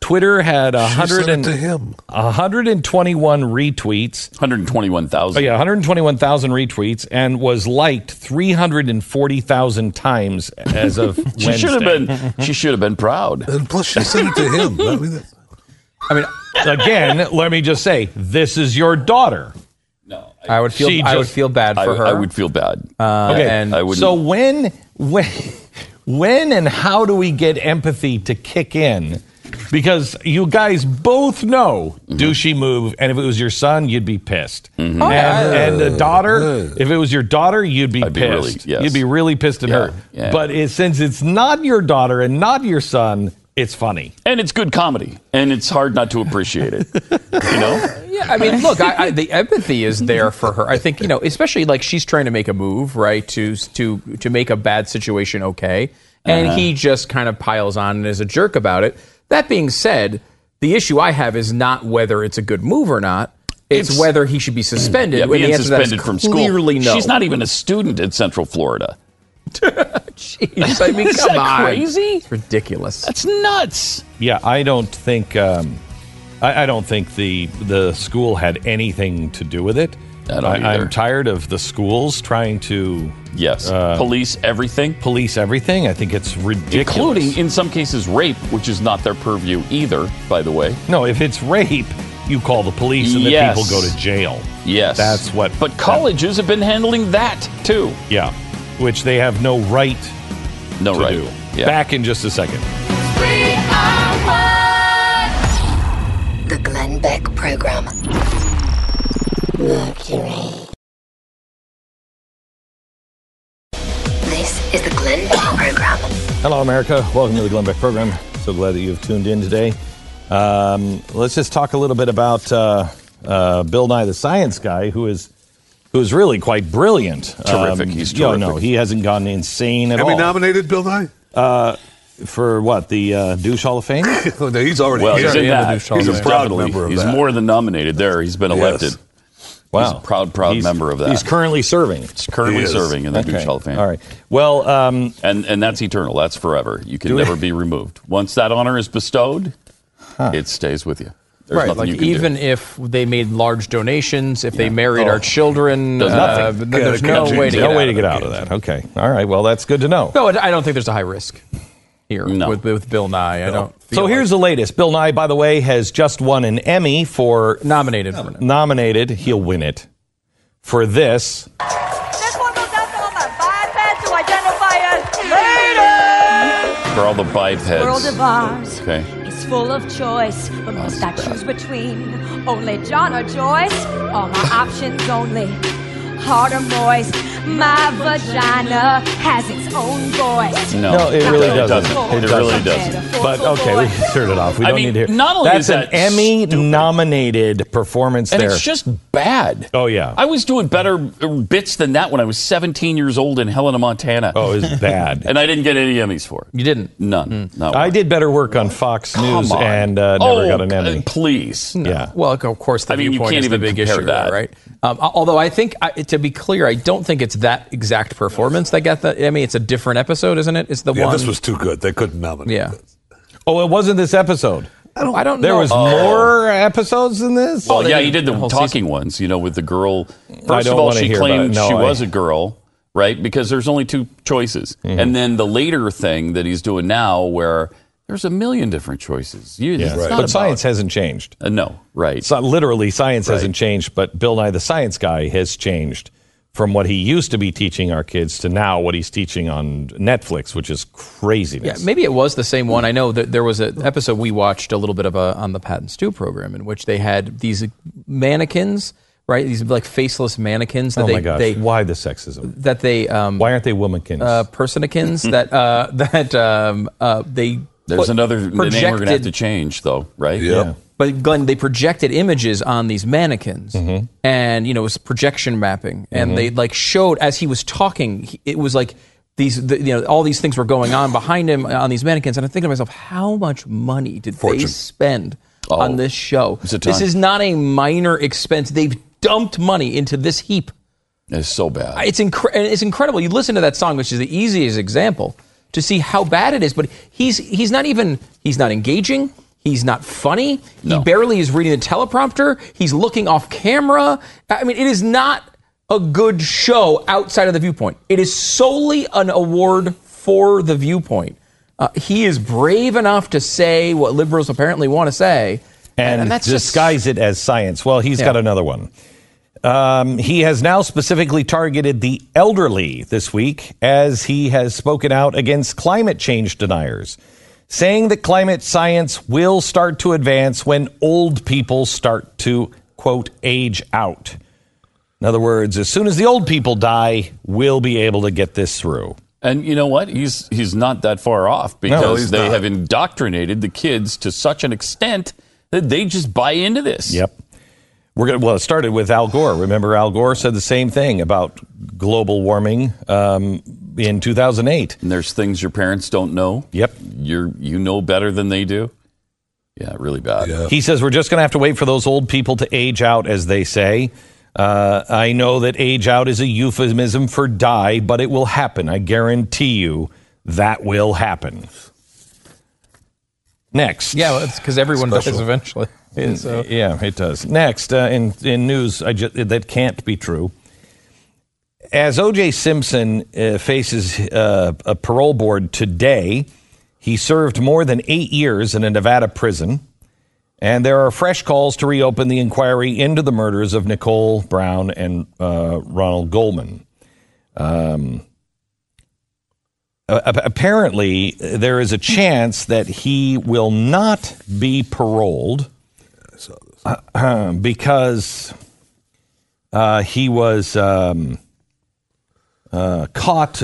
Twitter had She sent it to him. 121 retweets. 121,000. Oh, yeah, 121,000 retweets and was liked 340,000 times as of She Wednesday. she should have been proud. And plus, she sent it to him. I mean, again, let me just say, this is your daughter. I would feel bad for her. I would feel bad. Okay, and I would. so when and how do we get empathy to kick in? Because you guys both know douchey move, and if it was your son, you'd be pissed. Mm-hmm. And the daughter, if it was your daughter, you'd be pissed. Yes. You'd be really pissed at her. Yeah. But since it's not your daughter and not your son, it's funny. And it's good comedy, and it's hard not to appreciate it. You know? Yeah, I mean, look, the empathy is there for her. I think, especially like she's trying to make a move, right, to make a bad situation okay, and he just kind of piles on and is a jerk about it. That being said, the issue I have is not whether it's a good move or not. It's whether he should be suspended. Yeah, when being the answer to that is suspended from school. clearly no. She's not even a student at Central Florida. Jeez, I mean, Is come that on. crazy? It's ridiculous. That's nuts. Yeah, I don't think I don't think the school had anything to do with it. I don't either. I'm tired of the schools trying to police everything. Police everything. I think it's ridiculous. Including, in some cases, rape, which is not their purview either, by the way. No, if it's rape, you call the police and the people go to jail. Yes. That's what. But colleges have been handling that, too. Yeah, which they have no right to do. Yeah. Back in just a second. The Glenn Beck Program. Mercury. This is the Glenn Beck Program. Hello, America. Welcome to the Glenn Beck Program. So glad that you've tuned in today. Let's just talk a little bit about Bill Nye the Science Guy, who is really quite brilliant. Terrific. He's terrific. No, he hasn't gone insane at all. Emmy nominated, Bill Nye? For what? The Douche Hall of Fame? No, he's already he's in that. He's a proud member of He's that. more than nominated there. He's been elected. Wow. He's a proud member of that. He's currently serving. He's currently serving in the Douche Hall of Fame. All right. Well, and that's eternal. That's forever. You can never be removed. Once that honor is bestowed, it stays with you. There's right, nothing like you can even do. if they made large donations, if they married our children, Does nothing. there's no way to get out of that. Okay. All right. Well, that's good to know. No, I don't think there's a high risk here with Bill Nye. I don't. So here's the latest. Bill Nye, by the way, has just won an Emmy for nominated. He'll win it for this. This one goes out to all my bipeds who identify as ladies. For all the bipeds. World of ours. Okay. It's full of choice, but must I choose between only John or Joyce? All my options only hard or moist. My vagina has its own voice. No, it really doesn't. It really doesn't. But okay, we can turn it off. We don't need to hear. not only That's is an that Emmy-nominated performance and there. it's just bad. Oh, yeah. I was doing better bits than that when I was 17 years old in Helena, Montana. Oh, it was bad. And I didn't get any Emmys for it. You didn't? None. Not I did better work on Fox News on. and never got an Emmy. Please. Yeah. Well, of course, the I mean, you viewpoint can't is the even big compare issue, that. there, right? Although I think, to be clear, I don't think it's that exact performance that got the Emmy. It's a different episode, isn't it? It's the one. This was too good. They couldn't nominate. Yeah. Oh, it wasn't this episode. I don't know. There was more episodes than this? Well, yeah, he did the talking ones, with the girl. First don't of all, wanna she hear claimed about it. she No, was a girl, right? Because there's only two choices. Mm-hmm. And then the later thing that he's doing now where there's a million different choices. But science hasn't changed. No, right. So literally, science hasn't changed, but Bill Nye the Science Guy has changed from what he used to be teaching our kids to now what he's teaching on Netflix, which is craziness. Yeah, maybe it was the same one. I know that there was an episode we watched a little bit of on the Pat and Stu program in which they had these mannequins, right? These like faceless mannequins. That Oh my gosh! Why the sexism? That they why aren't they womankins? Personikins that they. There's another name we're going to have to projected- change, though, right? Yeah. But Glenn, they projected images on these mannequins, Mm-hmm. and it was projection mapping, and they like showed as he was talking. It was like these, all these things were going on behind him on these mannequins, and I'm thinking to myself, how much money did they spend on this show? It's a ton. This is not a minor expense. They've dumped money into this heap. It's so bad. It's incredible. You listen to that song, which is the easiest example to see how bad it is. But he's not engaging. He's not funny. No. He barely is reading the teleprompter. He's looking off camera. I mean, it is not a good show outside of The Viewpoint. It is solely an award for The Viewpoint. He is brave enough to say what liberals apparently want to say. And that's disguise it as science. Well, he's got another one. He has now specifically targeted the elderly this week as he has spoken out against climate change deniers, saying that climate science will start to advance when old people start to, quote, age out. In other words, as soon as the old people die, we'll be able to get this through. And you know what? He's not that far off because they have indoctrinated the kids to such an extent that they just buy into this. Yep. It started with Al Gore. Remember, Al Gore said the same thing about global warming in 2008. And there's things your parents don't know. Yep. You know better than they do. Yeah, really bad. Yeah. He says we're just going to have to wait for those old people to age out, as they say. I know that age out is a euphemism for die, but it will happen. I guarantee you that will happen. Next. Yeah, it's because everyone does eventually. So. Yeah, it does. Next, in news that can't be true. As O.J. Simpson faces a parole board today, he served more than 8 years in a Nevada prison. And there are fresh calls to reopen the inquiry into the murders of Nicole Brown and Ronald Goldman. Apparently, there is a chance that he will not be paroled because he was caught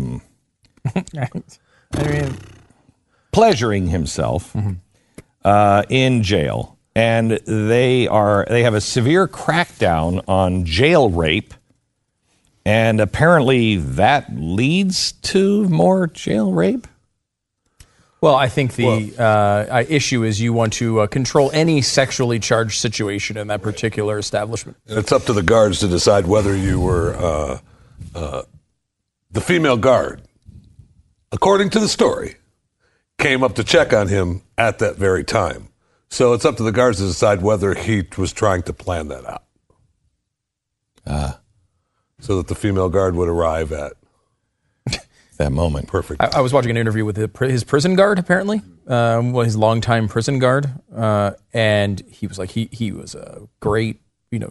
pleasuring himself in jail, and they have a severe crackdown on jail rape. And apparently that leads to more jail rape? Well, I think the issue is you want to control any sexually charged situation in that particular establishment. And it's up to the guards to decide whether you were the female guard, according to the story, came up to check on him at that very time. So it's up to the guards to decide whether he was trying to plan that out. So that the female guard would arrive at that moment. Perfect. I was watching an interview with his prison guard, apparently, his longtime prison guard, and he was like, he was a great,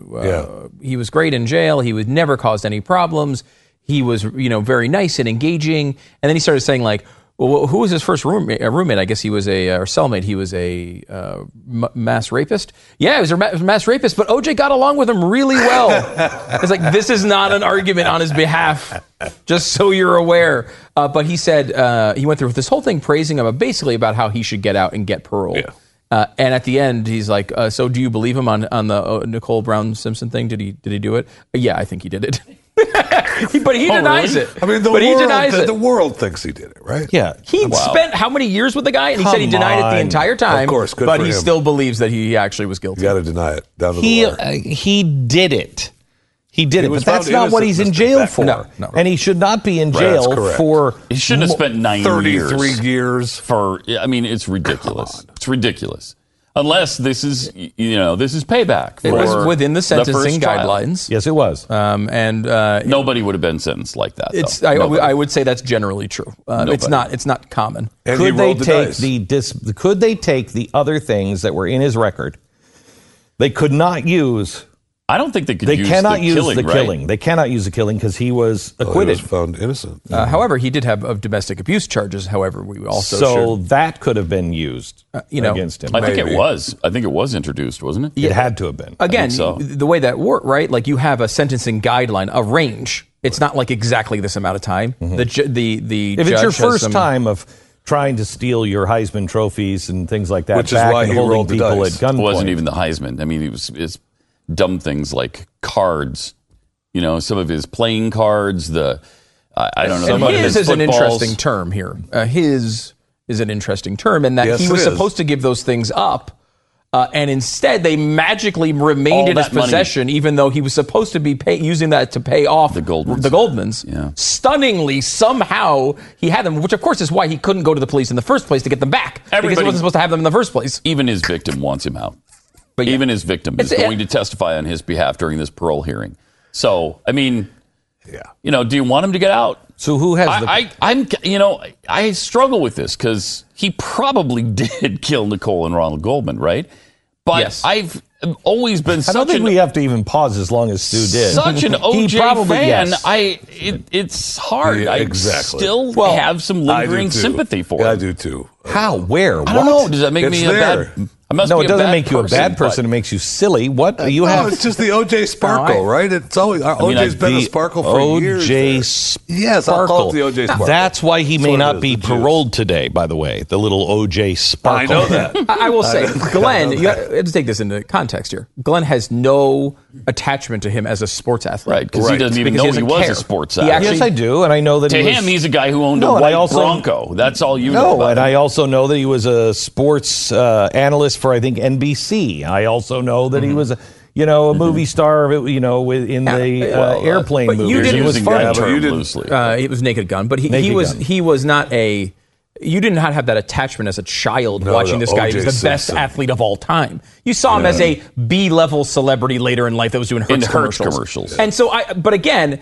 he was great in jail. He would never caused any problems. He was, very nice and engaging. And then he started saying, like, well, who was his first roommate? I guess he was or cellmate. He was a mass rapist. Yeah, he was a mass rapist, but OJ got along with him really well. It's like, this is not an argument on his behalf, just so you're aware. But he said he went through this whole thing praising him, basically about how he should get out and get parole. Yeah. And at the end, he's like, so do you believe him on the Nicole Brown Simpson thing? Did he do it? Yeah, I think he did it. But he denies it. I mean, he denies it. The world thinks he did it, right? Yeah. He spent how many years with the guy? And he said he denied it the entire time. Of course, good but for he him. Still believes that he actually was guilty. You got to deny it down to the wire. He did it. He did it, was but that's found not what he's in innocent, jail Mr. for. No. And he should not be in Right, jail that's correct. for... He shouldn't have spent 9 years. 33 years. For, I mean, it's ridiculous. It's ridiculous. Unless this is, this is payback. It was within the sentencing first trial. guidelines. Yes, it was. Nobody would have been sentenced like that. I would say that's generally true. It's not common. And Could they take dice. Could they take the other things that were in his record? They could not use. I don't think they could. They use cannot the use killing, the right? killing. They cannot use the killing because he was acquitted. He was found innocent. However, he did have domestic abuse charges. However, we also so that could have been used against him. I think it was. I think it was introduced, wasn't it? It had to have been. Again, so. the way that worked, right? Like you have a sentencing guideline, a range. It's not like exactly this amount of time. Mm-hmm. The if it's your judge has first time of trying to steal your Heisman trophies and things like that, Which is back why and he holding rolled the people dice. at gunpoint. It wasn't even the Heisman. I mean, it's dumb things like cards. Some of his playing cards. I don't know. And some of his his is an footballs. interesting term here. His is an interesting term in that Yes, he was it is. supposed to give those things up And instead, they magically remained All in his that money. possession, even though he was supposed to be using that to pay off the Goldmans. Yeah. Stunningly, somehow, he had them, which of course is why he couldn't go to the police in the first place to get them back. Because he wasn't supposed to have them in the first place. Even his victim wants him out. But even his victim is going to testify on his behalf during this parole hearing. So, I mean, do you want him to get out? So who has I struggle with this because he probably did kill Nicole and Ronald Goldman, right? But Yes. I've always been I don't think we have to even pause as long as Stu did. such an He OJ probably, fan. yes. It's hard. Yeah, I exactly. still Well, have some I do lingering too. sympathy for Yeah, him. I do too. How? Where? I don't know. Does that make me a bad? I must no, be it a doesn't bad make you a bad but- person. It makes you silly. What you No, have? it's just the OJ sparkle, right? It's always OJ's been a sparkle for years. OJ Yes, I'll call it the OJ sparkle. That's why he That's may what it not is, be the juice. paroled today. By the way, the little OJ sparkle. I know that. I will say, Glenn, you have to take this into context here. Glenn has no attachment to him as a sports athlete. Right, because he doesn't even know he doesn't was care. a sports He athlete. actually- Yes, I do, and I know that To he was, him, he's a guy who owned No, a and I white also- Bronco. That's all you know No, about and him. I also know that he was a sports analyst for I think NBC. I also know that he was a movie star. In the airplane but movies. you didn't It was fun. it was Naked Gun, but he Naked was Gun. he was not a. You did not have that attachment as a child No, watching no, this guy. He O.J. was the best Simpson. athlete of all time. You saw him as a B-level celebrity later in life that was doing Hertz In Hertz commercials. commercials. And so, but again,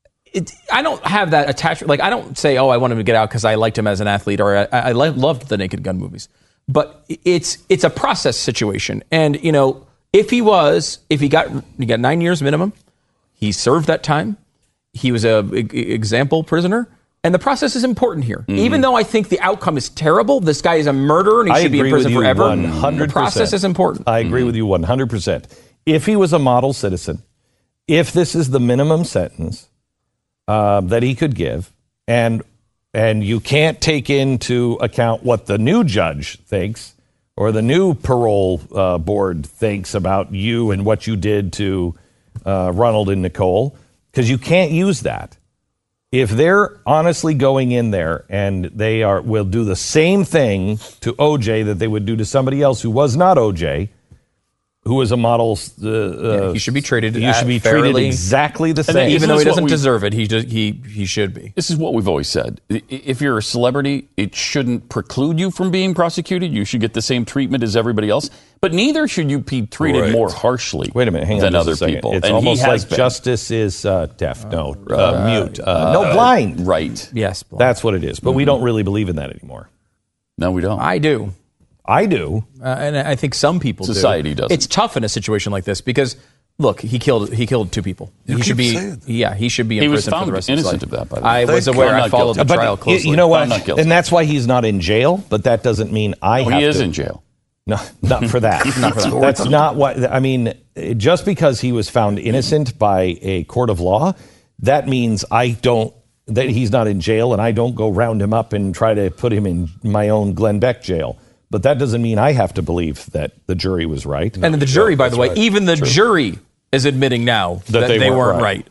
I don't have that attachment. Like, I don't say, oh, I want him to get out because I liked him as an athlete or I loved the Naked Gun movies. But it's a process situation. And, if he got 9 years minimum, he served that time. He was a example prisoner. And the process is important here. Even though I think the outcome is terrible, this guy is a murderer and he should be in prison forever. 100%. The process is important. I agree with you 100%. If he was a model citizen, if this is the minimum sentence that he could give, and you can't take into account what the new judge thinks or the new parole board thinks about you and what you did to Ronald and Nicole, because you can't use that. If they're honestly going in there and will do the same thing to OJ that they would do to somebody else who was not OJ, who was a model, he should be treated. You should be treated exactly the same, even though he doesn't deserve it. He should be. This is what we've always said. If you're a celebrity, it shouldn't preclude you from being prosecuted. You should get the same treatment as everybody else. But neither should you be treated more harshly Wait a minute, hang on than just a other second. people. It's And he almost has like been. justice is deaf. No, mute. No, blind. Right. Yes. Blind. That's what it is. But we don't really believe in that anymore. No, we don't. I do. I do. And I think some people Society do. doesn't. It's tough in a situation like this because, look, he killed two people. You he should keep be. saying that. Yeah, he should be in He was prison for found the rest of his life. innocent of that, by the way. I was Thank aware. God. I Not followed the guilty. trial closely. You know what? I'm not guilty. And that's why he's not in jail. But that doesn't mean I have he to. is in jail. No, not for that. Not for that. That's not what I mean. Just because he was found innocent by a court of law, that means that he's not in jail, and I don't go round him up and try to put him in my own Glenn Beck jail. But that doesn't mean I have to believe that the jury was right. And the jury, by the way, right. even the jury is admitting now that they weren't right.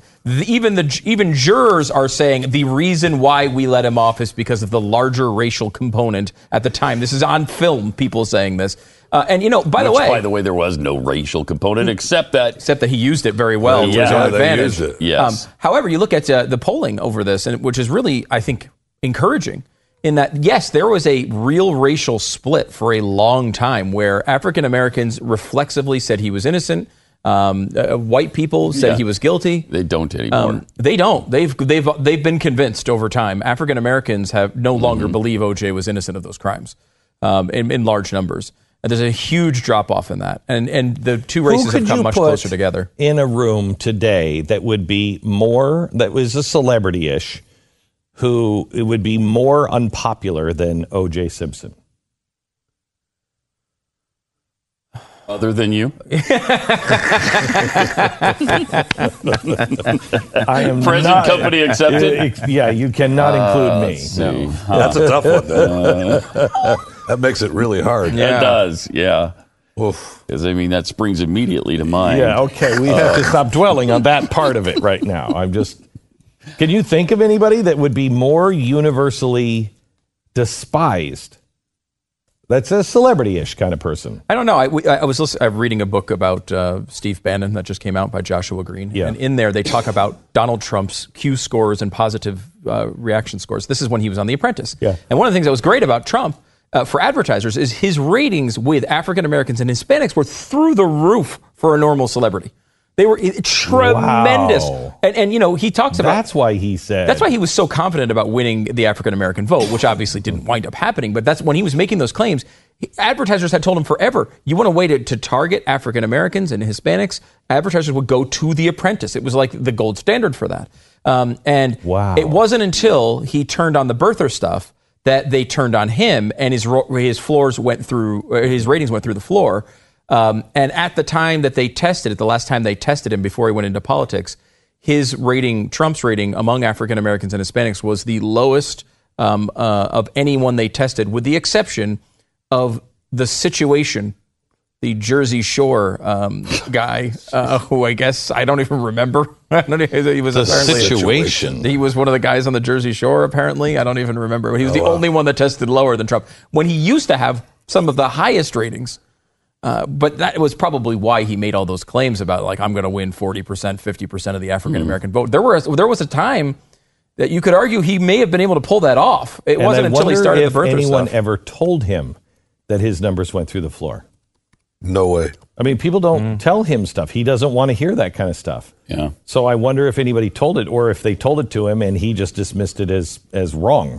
Even jurors are saying the reason why we let him off is because of the larger racial component at the time. This is on film, people saying this. By the way, there was no racial component except that he used it very well to his own advantage. Yes. However, you look at the polling over this, and which is really, I think, encouraging. In that, yes, there was a real racial split for a long time where African Americans reflexively said he was innocent. White people said he was guilty. They don't anymore. They don't. They've been convinced over time. African Americans have no longer believe OJ was innocent of those crimes in large numbers. And there's a huge drop off in that, and the two races have come much closer together. In a room today, that would be that was a celebrity-ish, who it would be more unpopular than O.J. Simpson. Other than you? I am Present not, company accepted? Yeah, you cannot include me. No. That's a tough one, then. That makes it really hard. It does, yeah. Because, that springs immediately to mind. Yeah, okay, we have to stop dwelling on that part of it right now. Can you think of anybody that would be more universally despised That's a celebrity-ish kind of person. I don't know. I'm reading a book about Steve Bannon that just came out by Joshua Green. Yeah. And in there, they talk about Donald Trump's Q scores and positive reaction scores. This is when he was on The Apprentice. Yeah. And one of the things that was great about Trump for advertisers is his ratings with African Americans and Hispanics were through the roof for a normal celebrity. They were tremendous. Wow. And you know, he talks about... That's why he said... That's why he was so confident about winning the African-American vote, which obviously didn't wind up happening. But that's when he was making those claims, advertisers had told him forever, you want a way to target African-Americans and Hispanics, advertisers would go to The Apprentice. It was like the gold standard for that. And it wasn't until he turned on the birther stuff that they turned on him and his ratings went through the floor. And at the time that they tested it, the last time they tested him before he went into politics, his rating, Trump's rating among African Americans and Hispanics was the lowest of anyone they tested, with the exception of The Situation, the Jersey Shore guy, who I guess I don't even remember. He was The Situation. He was one of the guys on the Jersey Shore, apparently. I don't even remember. He was the only one that tested lower than Trump, when he used to have some of the highest ratings. But that was probably why he made all those claims about, like, I'm going to win 40%, 50% of the African-American vote. There was a time that you could argue he may have been able to pull that off. It wasn't until he started the birther stuff. Anyone ever told him that his numbers went through the floor? No way. I mean, people don't tell him stuff. He doesn't want to hear that kind of stuff. Yeah. So I wonder if anybody told it, or if they told it to him and he just dismissed it as wrong.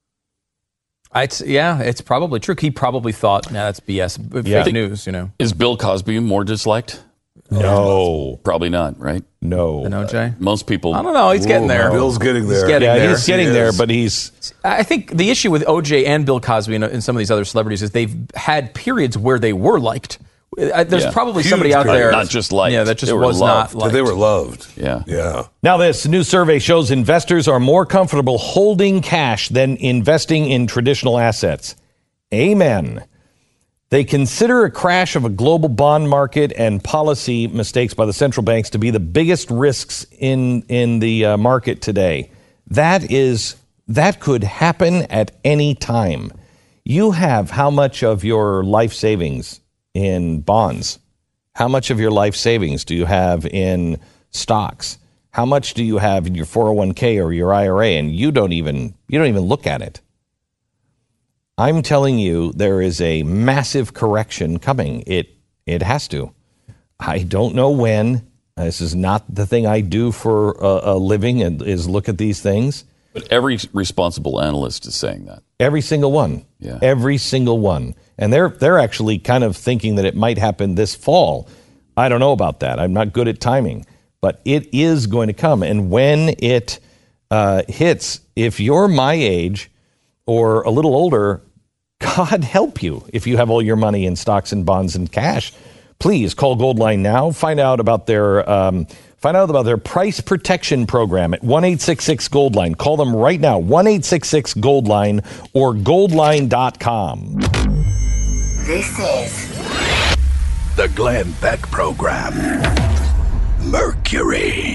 It's probably true. He probably thought, that's BS, fake news, you know. Is Bill Cosby more disliked? No. Probably not, right? No. And OJ? Most people... I don't know. He's getting there. Bill's getting there. He's getting there, but he's... I think the issue with OJ and Bill Cosby and some of these other celebrities is they've had periods where they were liked. There's probably somebody out there... Not just liked. Yeah, that just was not liked. They were loved. Yeah. Now this new survey shows investors are more comfortable holding cash than investing in traditional assets. Amen. They consider a crash of a global bond market and policy mistakes by the central banks to be the biggest risks in the market today. That could happen at any time. You have how much of your life savings in bonds? How much of your life savings do you have in stocks? How much do you have in your 401k or your IRA? And you don't even look at it. I'm telling you, there is a massive correction coming. It has to. I don't know when. This is not the thing I do for a living, and is look at these things. But every responsible analyst is saying that. Every single one. Yeah. Every single one. And they're actually kind of thinking that it might happen this fall. I don't know about that. I'm not good at timing. But it is going to come. And when it hits, if you're my age or a little older, God help you if you have all your money in stocks and bonds and cash. Please call Goldline now. Find out about their price protection program at 1-866-GOLDLINE. Call them right now, 1-866-GOLDLINE or goldline.com. This is The Glenn Beck Program. Mercury.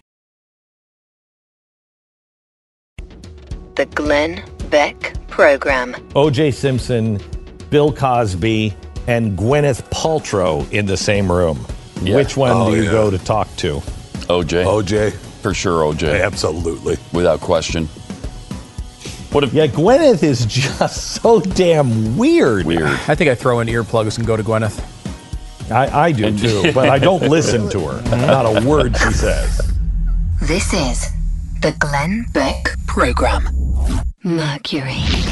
the Glenn Beck Program. O.J. Simpson, Bill Cosby, and Gwyneth Paltrow in the same room. Yeah. Which one do you go to talk to? OJ. For sure, OJ. Absolutely. Without question. Yeah, Gwyneth is just so damn weird. I think I throw in earplugs and go to Gwyneth. I do too, but I don't listen to her. Not a word she says. This is the Glenn Beck Program. Mercury.